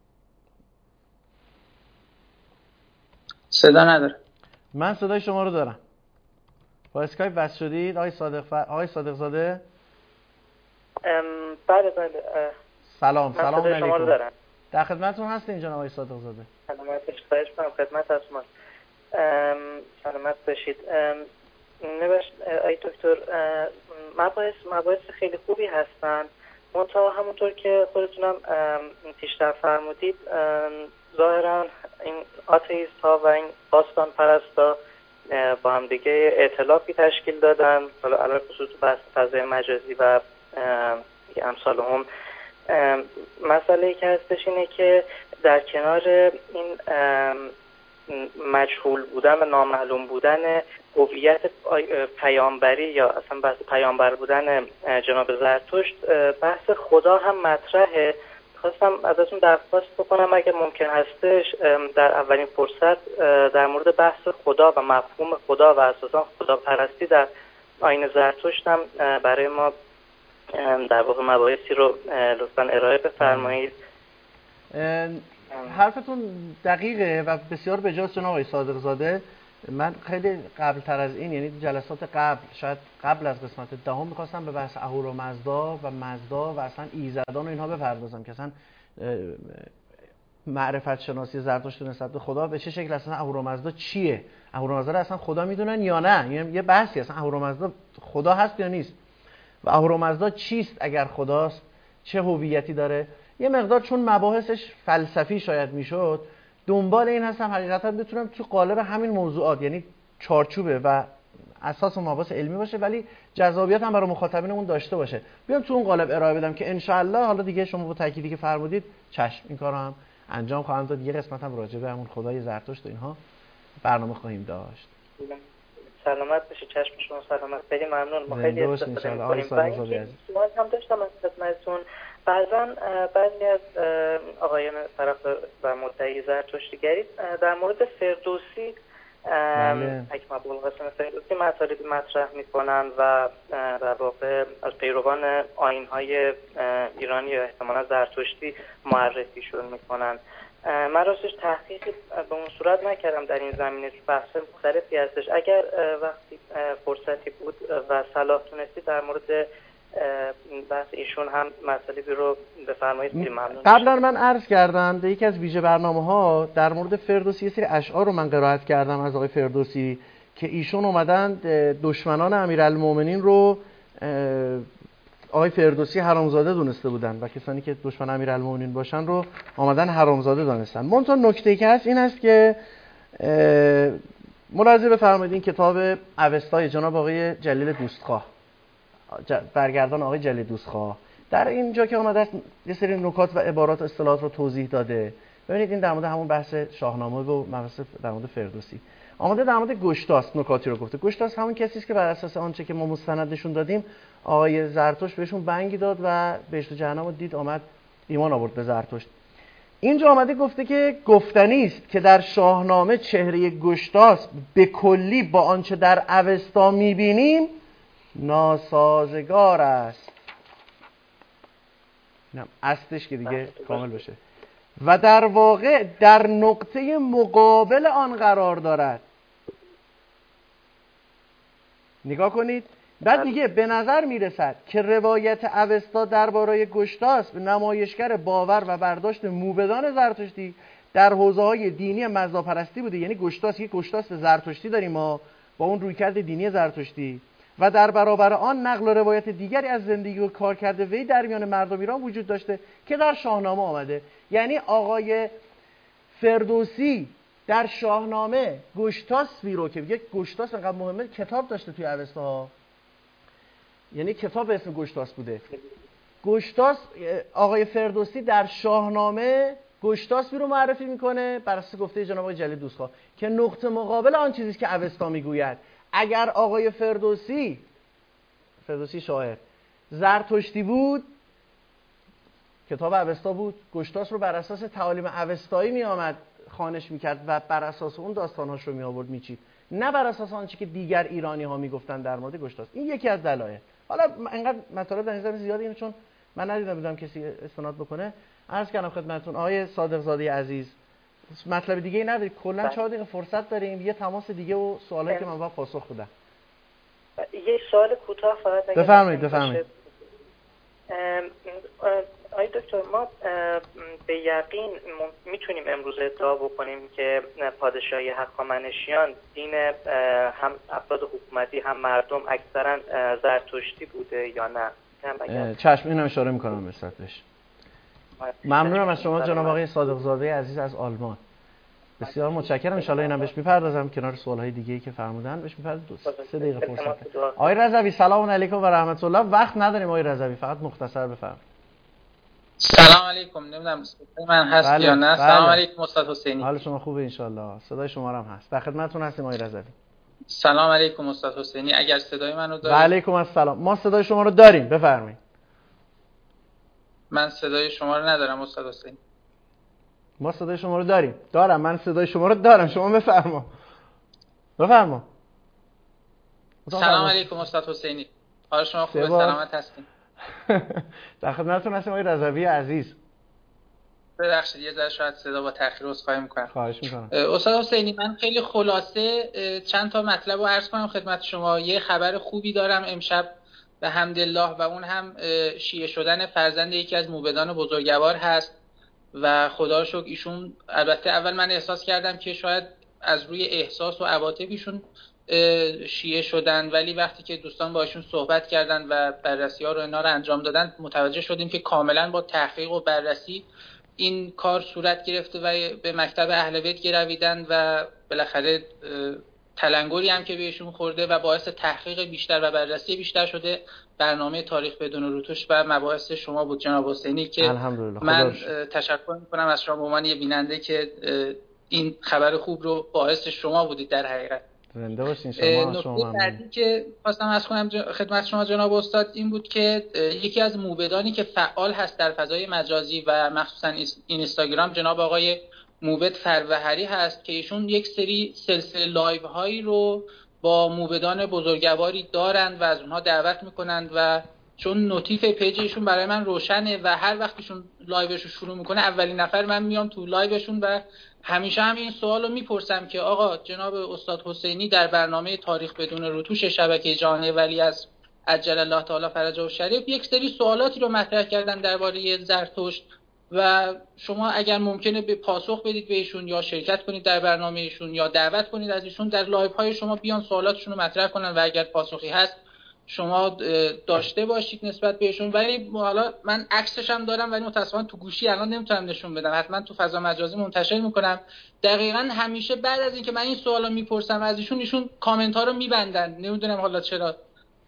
صدا نداره. من صدای شما رو دارم. با اسکایپ وصل شدید آقای صادق ف... آقای صادق زاده؟ ام بله بله. سلام سلام علیکم. شما رو دارم. در خدمتتون هستین جناب آقای صادق زاده. سلامت باشید. خواهش می‌کنم خدمت از شما. ام سلامت باشید. ام نباش آقای دکتر، مباحث مباحث خیلی خوبی هستن. منتها همونطور که خودتونم پیشتر فرمودید ظاهرا این آتئیست ها و این باستان پرستا با هم دیگه ائتلافی تشکیل دادن، حالا علاوه خصوص بحث فضای مجازی و امثال هم. مسئله که هستش اینه که در کنار این مجهول بودن و نامعلوم بودن هویت پیامبری یا اصلا بحث پیامبر بودن جناب زرتشت، بحث خدا هم مطرحه. خواستم ازتون درخواست بکنم اگه ممکن هستش در اولین فرصت در مورد بحث خدا و مفهوم خدا و اساسا خدا پرستی در آیین زرتشت هم برای ما در واقع مباحثی رو لطفاً ارائه بفرمایید. حرفتون دقیقه و بسیار بجاست جناب آقای صادقزاده. من خیلی قبل تر از این، یعنی جلسات قبل، شاید قبل از قسمت دهم می‌خواستم به بحث اهورامزدا و مزدا و اصلا ایزدان و اینها بپردازم که اصلا معرفت شناسی زرتشت نسبت به خدا به چه شکل، اصلا اهورامزدا چیه، اهورامزدا اصلا خدا میدونن یا نه، یعنی یه بحثی اصلا اهورامزدا خدا هست یا نیست و اهورامزدا چیست اگر خداست، چه هویتی داره. یه مقدار چون مباحثش فلسفی شاید میشد، دنبال این هستم حقیقتا بتونم تو قالب همین موضوعات، یعنی چارچوبه و اساس مباحث علمی باشه ولی جذابیت هم برای مخاطبینمون داشته باشه، بیام تو اون قالب ارائه بدم که ان شاء الله حالا دیگه شما با تأکیدی که فرمودید چشم این کارو هم انجام خواهم داد. یه قسمت هم راجع به همون خدای زرتشت و اینها برنامه خواهیم داشت. سلامت بشه. چشم شما سلامت. خیلی ممنون. ما خیلی استفاده می‌کنیم. سوال هم داشتم از خدمتتون. بعضا بعضی از آقایان طرف و مدعی زرتشتیگری در مورد فردوسی، حکیم ابوالقاسم فردوسی مطالبی مطرح میکنن و در واقع از پیروان آیین‌های ایرانی یا احتمالاً زرتشتی معرفیشون میکنن. من راستش تحقیقی به اون صورت نکردم در این زمینه، بحث مختلفی هستش. اگر وقتی فرصتی بود و صلاح تونستی در مورد بحث ایشون هم مطالبی رو بفرمایید ممنون. قبلا من عرض کردم در یکی از ویژه برنامه‌ها در مورد فردوسی یه سری اشعار رو من قرائت کردم از آقای فردوسی که ایشون اومدن دشمنان امیرالمومنین رو آقای فردوسی حرامزاده دونسته بودن و کسانی که دشمن امیرالمومنین باشن رو آمدن حرامزاده دانستن. منتها نکته‌ای که هست این است که ملاحظه بفرمایید این کتاب اوستای جناب آقای جلیل دوستخواه، برگردان آقای جلیل دوستخواه، در اینجا که آمده است یه سری نکات و عبارات و اصطلاحات رو توضیح داده. ببینید این در مورد همون بحث شاهنامه و مباحث در مورد فردوسی آمده، در مورد گشتاس نکاتی رو گفته. گشتاس همون کسی است که بر اساس آنچه که ما مستندشون دادیم آقای زرتشت بهشون بنگی داد و بهشت و جهنم رو دید، آمد ایمان آورد به زرتشت. اینجا آمده گفته که گفتنی است که در شاهنامه چهره گشتاس به کلی با آنچه در اوستا می‌بینیم ناسازگار است. اینم اصلش که دیگه کامل بشه و در واقع در نقطه مقابل آن قرار دارد. نگاه کنید، بعد میگه به نظر میرسد که روایت اوستا درباره گشتاس نمایشگر باور و برداشت موبدان زرتشتی در حوزه‌های دینی مزداپرستی بوده. یعنی گشتاس، یک گشتاس زرتشتی داریم ما با اون رویکرد دینی زرتشتی و در برابر آن نقل و روایت دیگری از زندگی و کارکرد وی در میان مردم ایران وجود داشته که در شاهنامه آمده. یعنی آقای فردوسی در شاهنامه گشتاسبی رو که یک گشتاس انقدر مهمه کتاب داشته توی اوستا، یعنی کتاب به اسم گشتاس بوده. گشتاس آقای فردوسی در شاهنامه گشتاسبی رو معرفی میکنه بر اساس گفته جناب آقای جلیل دوستخواه که نقطه مقابل آن چیزی که اوستا میگوید. اگر آقای فردوسی فردوسی شاعر زرتشتی بود، کتاب اوستا بود، گشتاس رو بر اساس تعالیم اوستایی می آمد خوانش میکرد و بر اساس اون داستانهاش رو می آورد میچید، نه بر اساس آنچه که دیگر ایرانی ها میگفتن در مورد گشتاس. این یکی از دلایل. حالا انقدر مطالب در این زمینه زیاده، اینو چون من ندیدم بودم کسی استناد بکنه عرض کردم خدمتتون. آقای صادقزاده عزیز مطلب دیگه ای نداری؟ کلا چهار دقیقه فرصت داریم، یه تماس دیگه و سوالایی که من با پاسخ بدم. یه سوال کوتاه فقط بفرمایید. بفرمایید. آقای دکتر، ما به یقین میتونیم امروز ادعا بکنیم که پادشاهی هخامنشیان دین هم افراد حکومتی هم مردم اکثرا زرتشتی بوده یا نه؟ چشم، اینو اشاره میکنم به سطحش. ممنونم از شما جناب آقای صادقزاده عزیز از آلمان. بسیار متشکرم. ان شاء الله اینم بهش میپردازم کنار سوالهای دیگه‌ای که فرمودن بهش میپردازم. سه دقیقه فرصت. آقای رضوی سلام علیکم و رحمت الله. وقت نداریم آقای رضوی، فقط مختصر بفرمایید. سلام علیکم. نمیدونم صدای من هست بله. یا نه؟ بله. سلام علیکم استاد حسینی. حال شما خوبه ان شاء الله؟ صدای شما هم هست. در خدمتتون هستیم آقای رضوی. سلام علیکم استاد حسینی. اگر صدای منو دارید. و علیکم السلام. ما صدای شما رو داریم، بفرمایید. من صدای شما رو ندارم استاد حسینی. ما صدای شما رو داریم. دارم، من صدای شما رو دارم. شما بفرما. بفرما. سلام علیکم استاد حسینی. حال شما خوبه؟ سلامت هستین؟ در خدمتتون هستیم آقای رضوی عزیز. ببخشید یه ذره شاید صدا با تأخیر عذرخواهی میکنم. خواهش میکنم. استاد حسینی، من خیلی خلاصه چند تا مطلب رو عرض کنم خدمت شما. یه خبر خوبی دارم امشب به حمدالله و اون هم شیعه شدن فرزند یکی از موبدان بزرگوار هست و خدا رو شکر ایشون، البته اول من احساس کردم که شاید از روی احساس و عواطف ایشون شیعه شدن، ولی وقتی که دوستان با ایشون صحبت کردن و بررسی‌ها رو اینا رو انجام دادن متوجه شدیم که کاملا با تحقیق و بررسی این کار صورت گرفته و به مکتب اهل بیت گرویدن و بالاخره تلنگری هم که بهشون خورده و باعث تحقیق بیشتر و بررسی بیشتر شده برنامه تاریخ بدون روتوش و مباحث شما بود جناب حسینی که من تشکر میکنم از شما به عنوان یه بیننده که این خبر خوب رو باعث شما بودید. در حقیقت زنده باشین شما. نکته بعدی که خواستم از کنم خدمت شما جناب استاد این بود که یکی از موبدانی که فعال هست در فضای مجازی و مخصوصا اینستاگرام جناب آقای موبد فروهری هست که ایشون یک سری سلسله لایو هایی رو با موبدان بزرگواری دارند و از اونها دعوت میکنند و چون نوتیف پیجشون برای من روشنه و هر وقتشون لایوش رو شروع میکنه اولین نفر من میام تو لایوشون و همیشه هم این سوال رو میپرسم که آقا جناب استاد حسینی در برنامه تاریخ بدون روتوش شبکه جهانی ولی از عجل الله تعالی فرجه و شریف یک سری سوالاتی رو مطرح کردن درباره زرتشت و شما اگر ممکنه به پاسخ بدید به ایشون یا شرکت کنید در برنامه ایشون یا دعوت کنید از ایشون در لایو های شما بیان سوالاتشون رو مطرح کنن و اگر پاسخی هست شما داشته باشید نسبت بهشون. ولی حالا من عکسش هم دارم ولی متأسفانه تو گوشی الان نمیتونم نشون بدم، حتما تو فضا مجازی منتشر میکنم. دقیقاً همیشه بعد از اینکه من این سوالا میپرسم از ایشون ایشون کامنت ها رو میبندن، نمیدونم حالا چرا،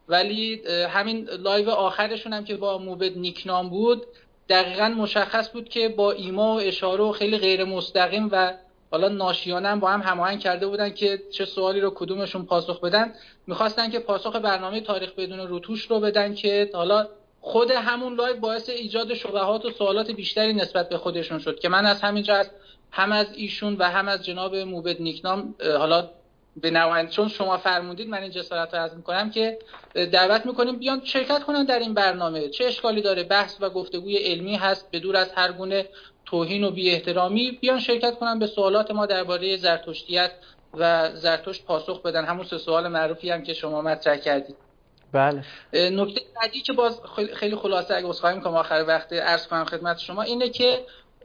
ولی همین لایو آخرشون هم که با موبد نیکنام بود دقیقاً مشخص بود که با ایما و اشاره و خیلی غیر مستقیم و حالا ناشیانه هم با هم هماهنگ کرده بودن که چه سوالی رو کدومشون پاسخ بدن. میخواستن که پاسخ برنامه تاریخ بدون روتوش رو بدن که حالا خود همون لایو باعث ایجاد شبهات و سوالات بیشتری نسبت به خودشون شد که من از همینجا از هم از ایشون و هم از جناب موبد نیکنام حالا به نوعی چون شما فرمودید من این جسارت رو عرض میکنم که دعوت میکنیم بیان شرکت کنن در این برنامه. چه اشکالی داره؟ بحث و گفتگوی علمی هست بدور از هر گونه توهین و بی احترامی. بیان شرکت کنن به سوالات ما درباره زرتشتیت و زرتشت پاسخ بدن، همون سه سوال معروفی هم که شما مطرح کردید. بله. نکته بعدی که باز خیلی خلاصه اگه عذرخواهی میکنم آخر وقت عرض کنم خدمت شما اینه که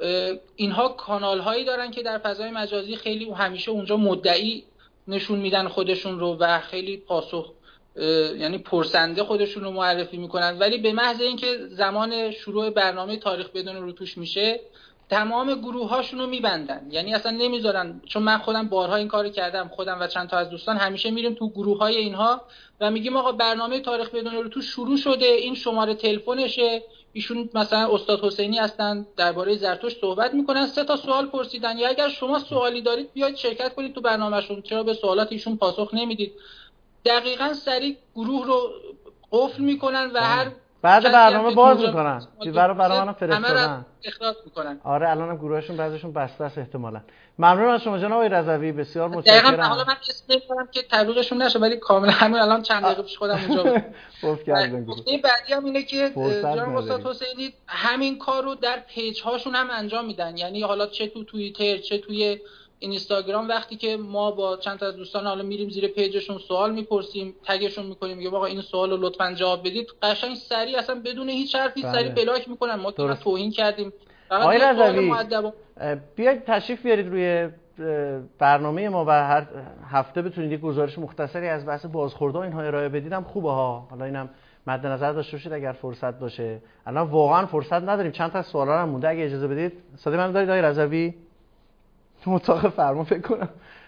اینها کانال هایی دارن که در فضای مجازی خیلی همیشه اونجا مدعی نشون میدن خودشون رو و خیلی پاسخ یعنی پرسنده خودشون رو معرفی میکنن، ولی به محض اینکه زمان شروع برنامه تاریخ بدون روتوش میشه تمام گروه هاشون رو میبندن، یعنی اصلا نمیذارن. چون من خودم بارها این کارو کردم، خودم و چند تا از دوستان همیشه میریم تو گروه های اینها و میگیم آقا برنامه تاریخ بدون روتوش شروع شده، این شماره تلفنشه، ایشون مثلا استاد حسینی هستن درباره زرتشت صحبت میکنن، سه تا سوال پرسیدن یا اگر شما سوالی دارید بیاید شرکت کنید تو برنامهشون، چرا به سوالات ایشون پاسخ نمیدید؟ دقیقاً سریع گروه رو قفل میکنن و هر بعد برنامه باز میکنن. برای برنامه هم فرستادن. اخراج میکنن. آره الانم گروهشون بعضیشون بسته است احتمالاً. ممنون از شما جناب آقای رضوی، بسیار متشکرم. دقیقاً حالا من اسم نمیبرم که تبلیغشون نشه ولی کاملا همین الان چند دقیقه پیش خودم اونجا بود. گفت کردن گروه. این بعدی هم اینه که جناب استاد حسینی همین کار رو در پیج هاشون هم انجام میدن، یعنی حالا چه تو توییتر چه توی اینستاگرام وقتی که ما با چند تا از دوستان حالا میریم زیر پیجشون سوال میپرسیم تگشون میکنیم میگه آقا این سوالو لطفاً جواب بدید، قشنگ سریع اصلا بدون هیچ حرفی سریع بلاک میکنن. ما تو توهین کردیم. آقای رضوی بیاید تشریف بیارید روی برنامه ما و هر هفته بتونید یک گزارش مختصری از بحث بازخوردها اینها ارائه بدید هم خوبه ها. حالا اینم مد نظر داشته باشید اگر فرصت باشه. الان واقعا فرصت نداریم، چند تا سوالا هم مونده، اگه اجازه بدید. صدای منو دارید آقای رضوی؟ تو اتاق فرمان فکر کنم.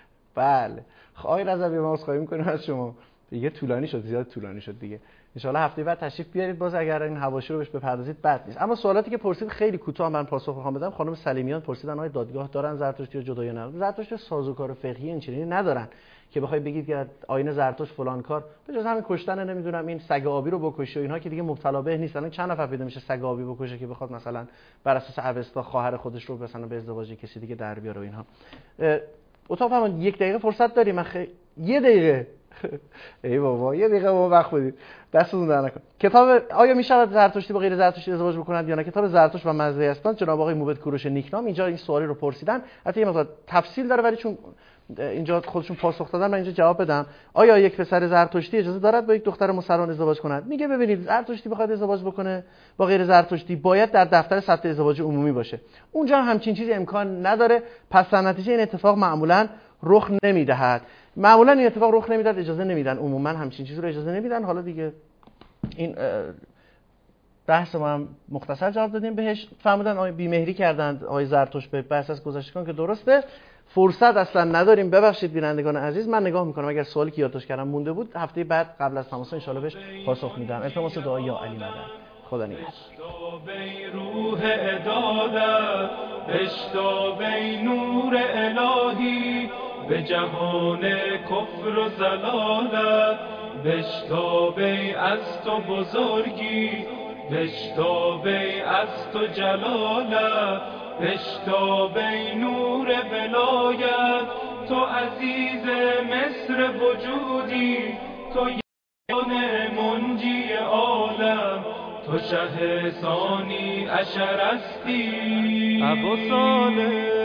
بله. خب آقای رضوی ما عذرخواهی می‌کنیم از شما. دیگه طولانی شد، زیاد طولانی شد دیگه. ان شاءالله هفته بعد تشریف بیارید باز اگر این حواشی رو بهش بپردازید بد نیست. اما سوالاتی که پرسید خیلی کوتاه من پاسخ بخوام بدم. خانم سلیمیان پرسیدن آقای دادگاه دارن زرتشتی یا جدایی نه؟ زرتشت سازوکار فقهی این چنینی ندارن که بخوای بگید که آیین زرتشت فلان کار به جز همین کشتن نمیدونم این سگ آبی رو بکشه و اینها که دیگه مبتلا به نیست. الان چند نفر پیدا میشه سگ آبی بکشه که بخواد مثلا بر اساس اوستا خواهر خودش رو مثلا به ازدواج کسی دیگه در بیاره و اینها. اتاق فرمان یک دقیقه فرصت داریم؟ من خ... یه دقیقه ای بابا یه دقیقه ما وقت بدید دستتون در نکن. کتاب آیا میشود زرتشتی با غیر زرتشتی ازدواج بکنند یا نه؟ کتاب زرتشت و مزه هستند جناب آقای موبد کوروش نیکنام اینجا این سوالی رو پرسیدن. البته یه مقدار تفصیل داره ولی چون اینجا خودشون پاسخ دادن من اینجا جواب بدم. آیا یک پسر زرتشتی اجازه دارد با یک دختر مسلمان ازدواج کند؟ میگه ببینید زرتشتی بخواد ازدواج بکنه با غیر زرتشتی باید در دفتر ثبت ازدواج عمومی باشه. اونجا همچین چیزی امکان نداره. پس در نتیجه این اتفاق معمولا رخ نمیدهد. معمولا این اتفاق رخ نمیداد، اجازه نمیدن، عموما همچین چیزی رو اجازه نمیدن. حالا دیگه این بحث ما هم مختصر جواب دادیم بهش. فرمودن آقای بیمهری کردند آقای زرتشت به بحث از گذشتگان که درسته. فرصت اصلا نداریم، ببخشید بینندگان عزیز. من نگاه میکنم اگر سوالی که یادداشت کردم مونده بود هفته بعد قبل از تماس ان شاء الله بهش پاسخ میدم. التماس دعا یا علی مدد. خدا نگهدار. روح عدالت بشتاب ای نور الهی به جهان کفر و ضلالت بشتاب ای از تو بزرگی بشتاب ای از تو جلالت بشتاب ای نور ولایت تو عزیز مصر وجودی تو یان منجی عالم تو شه ثانی عشر استی ابو صالح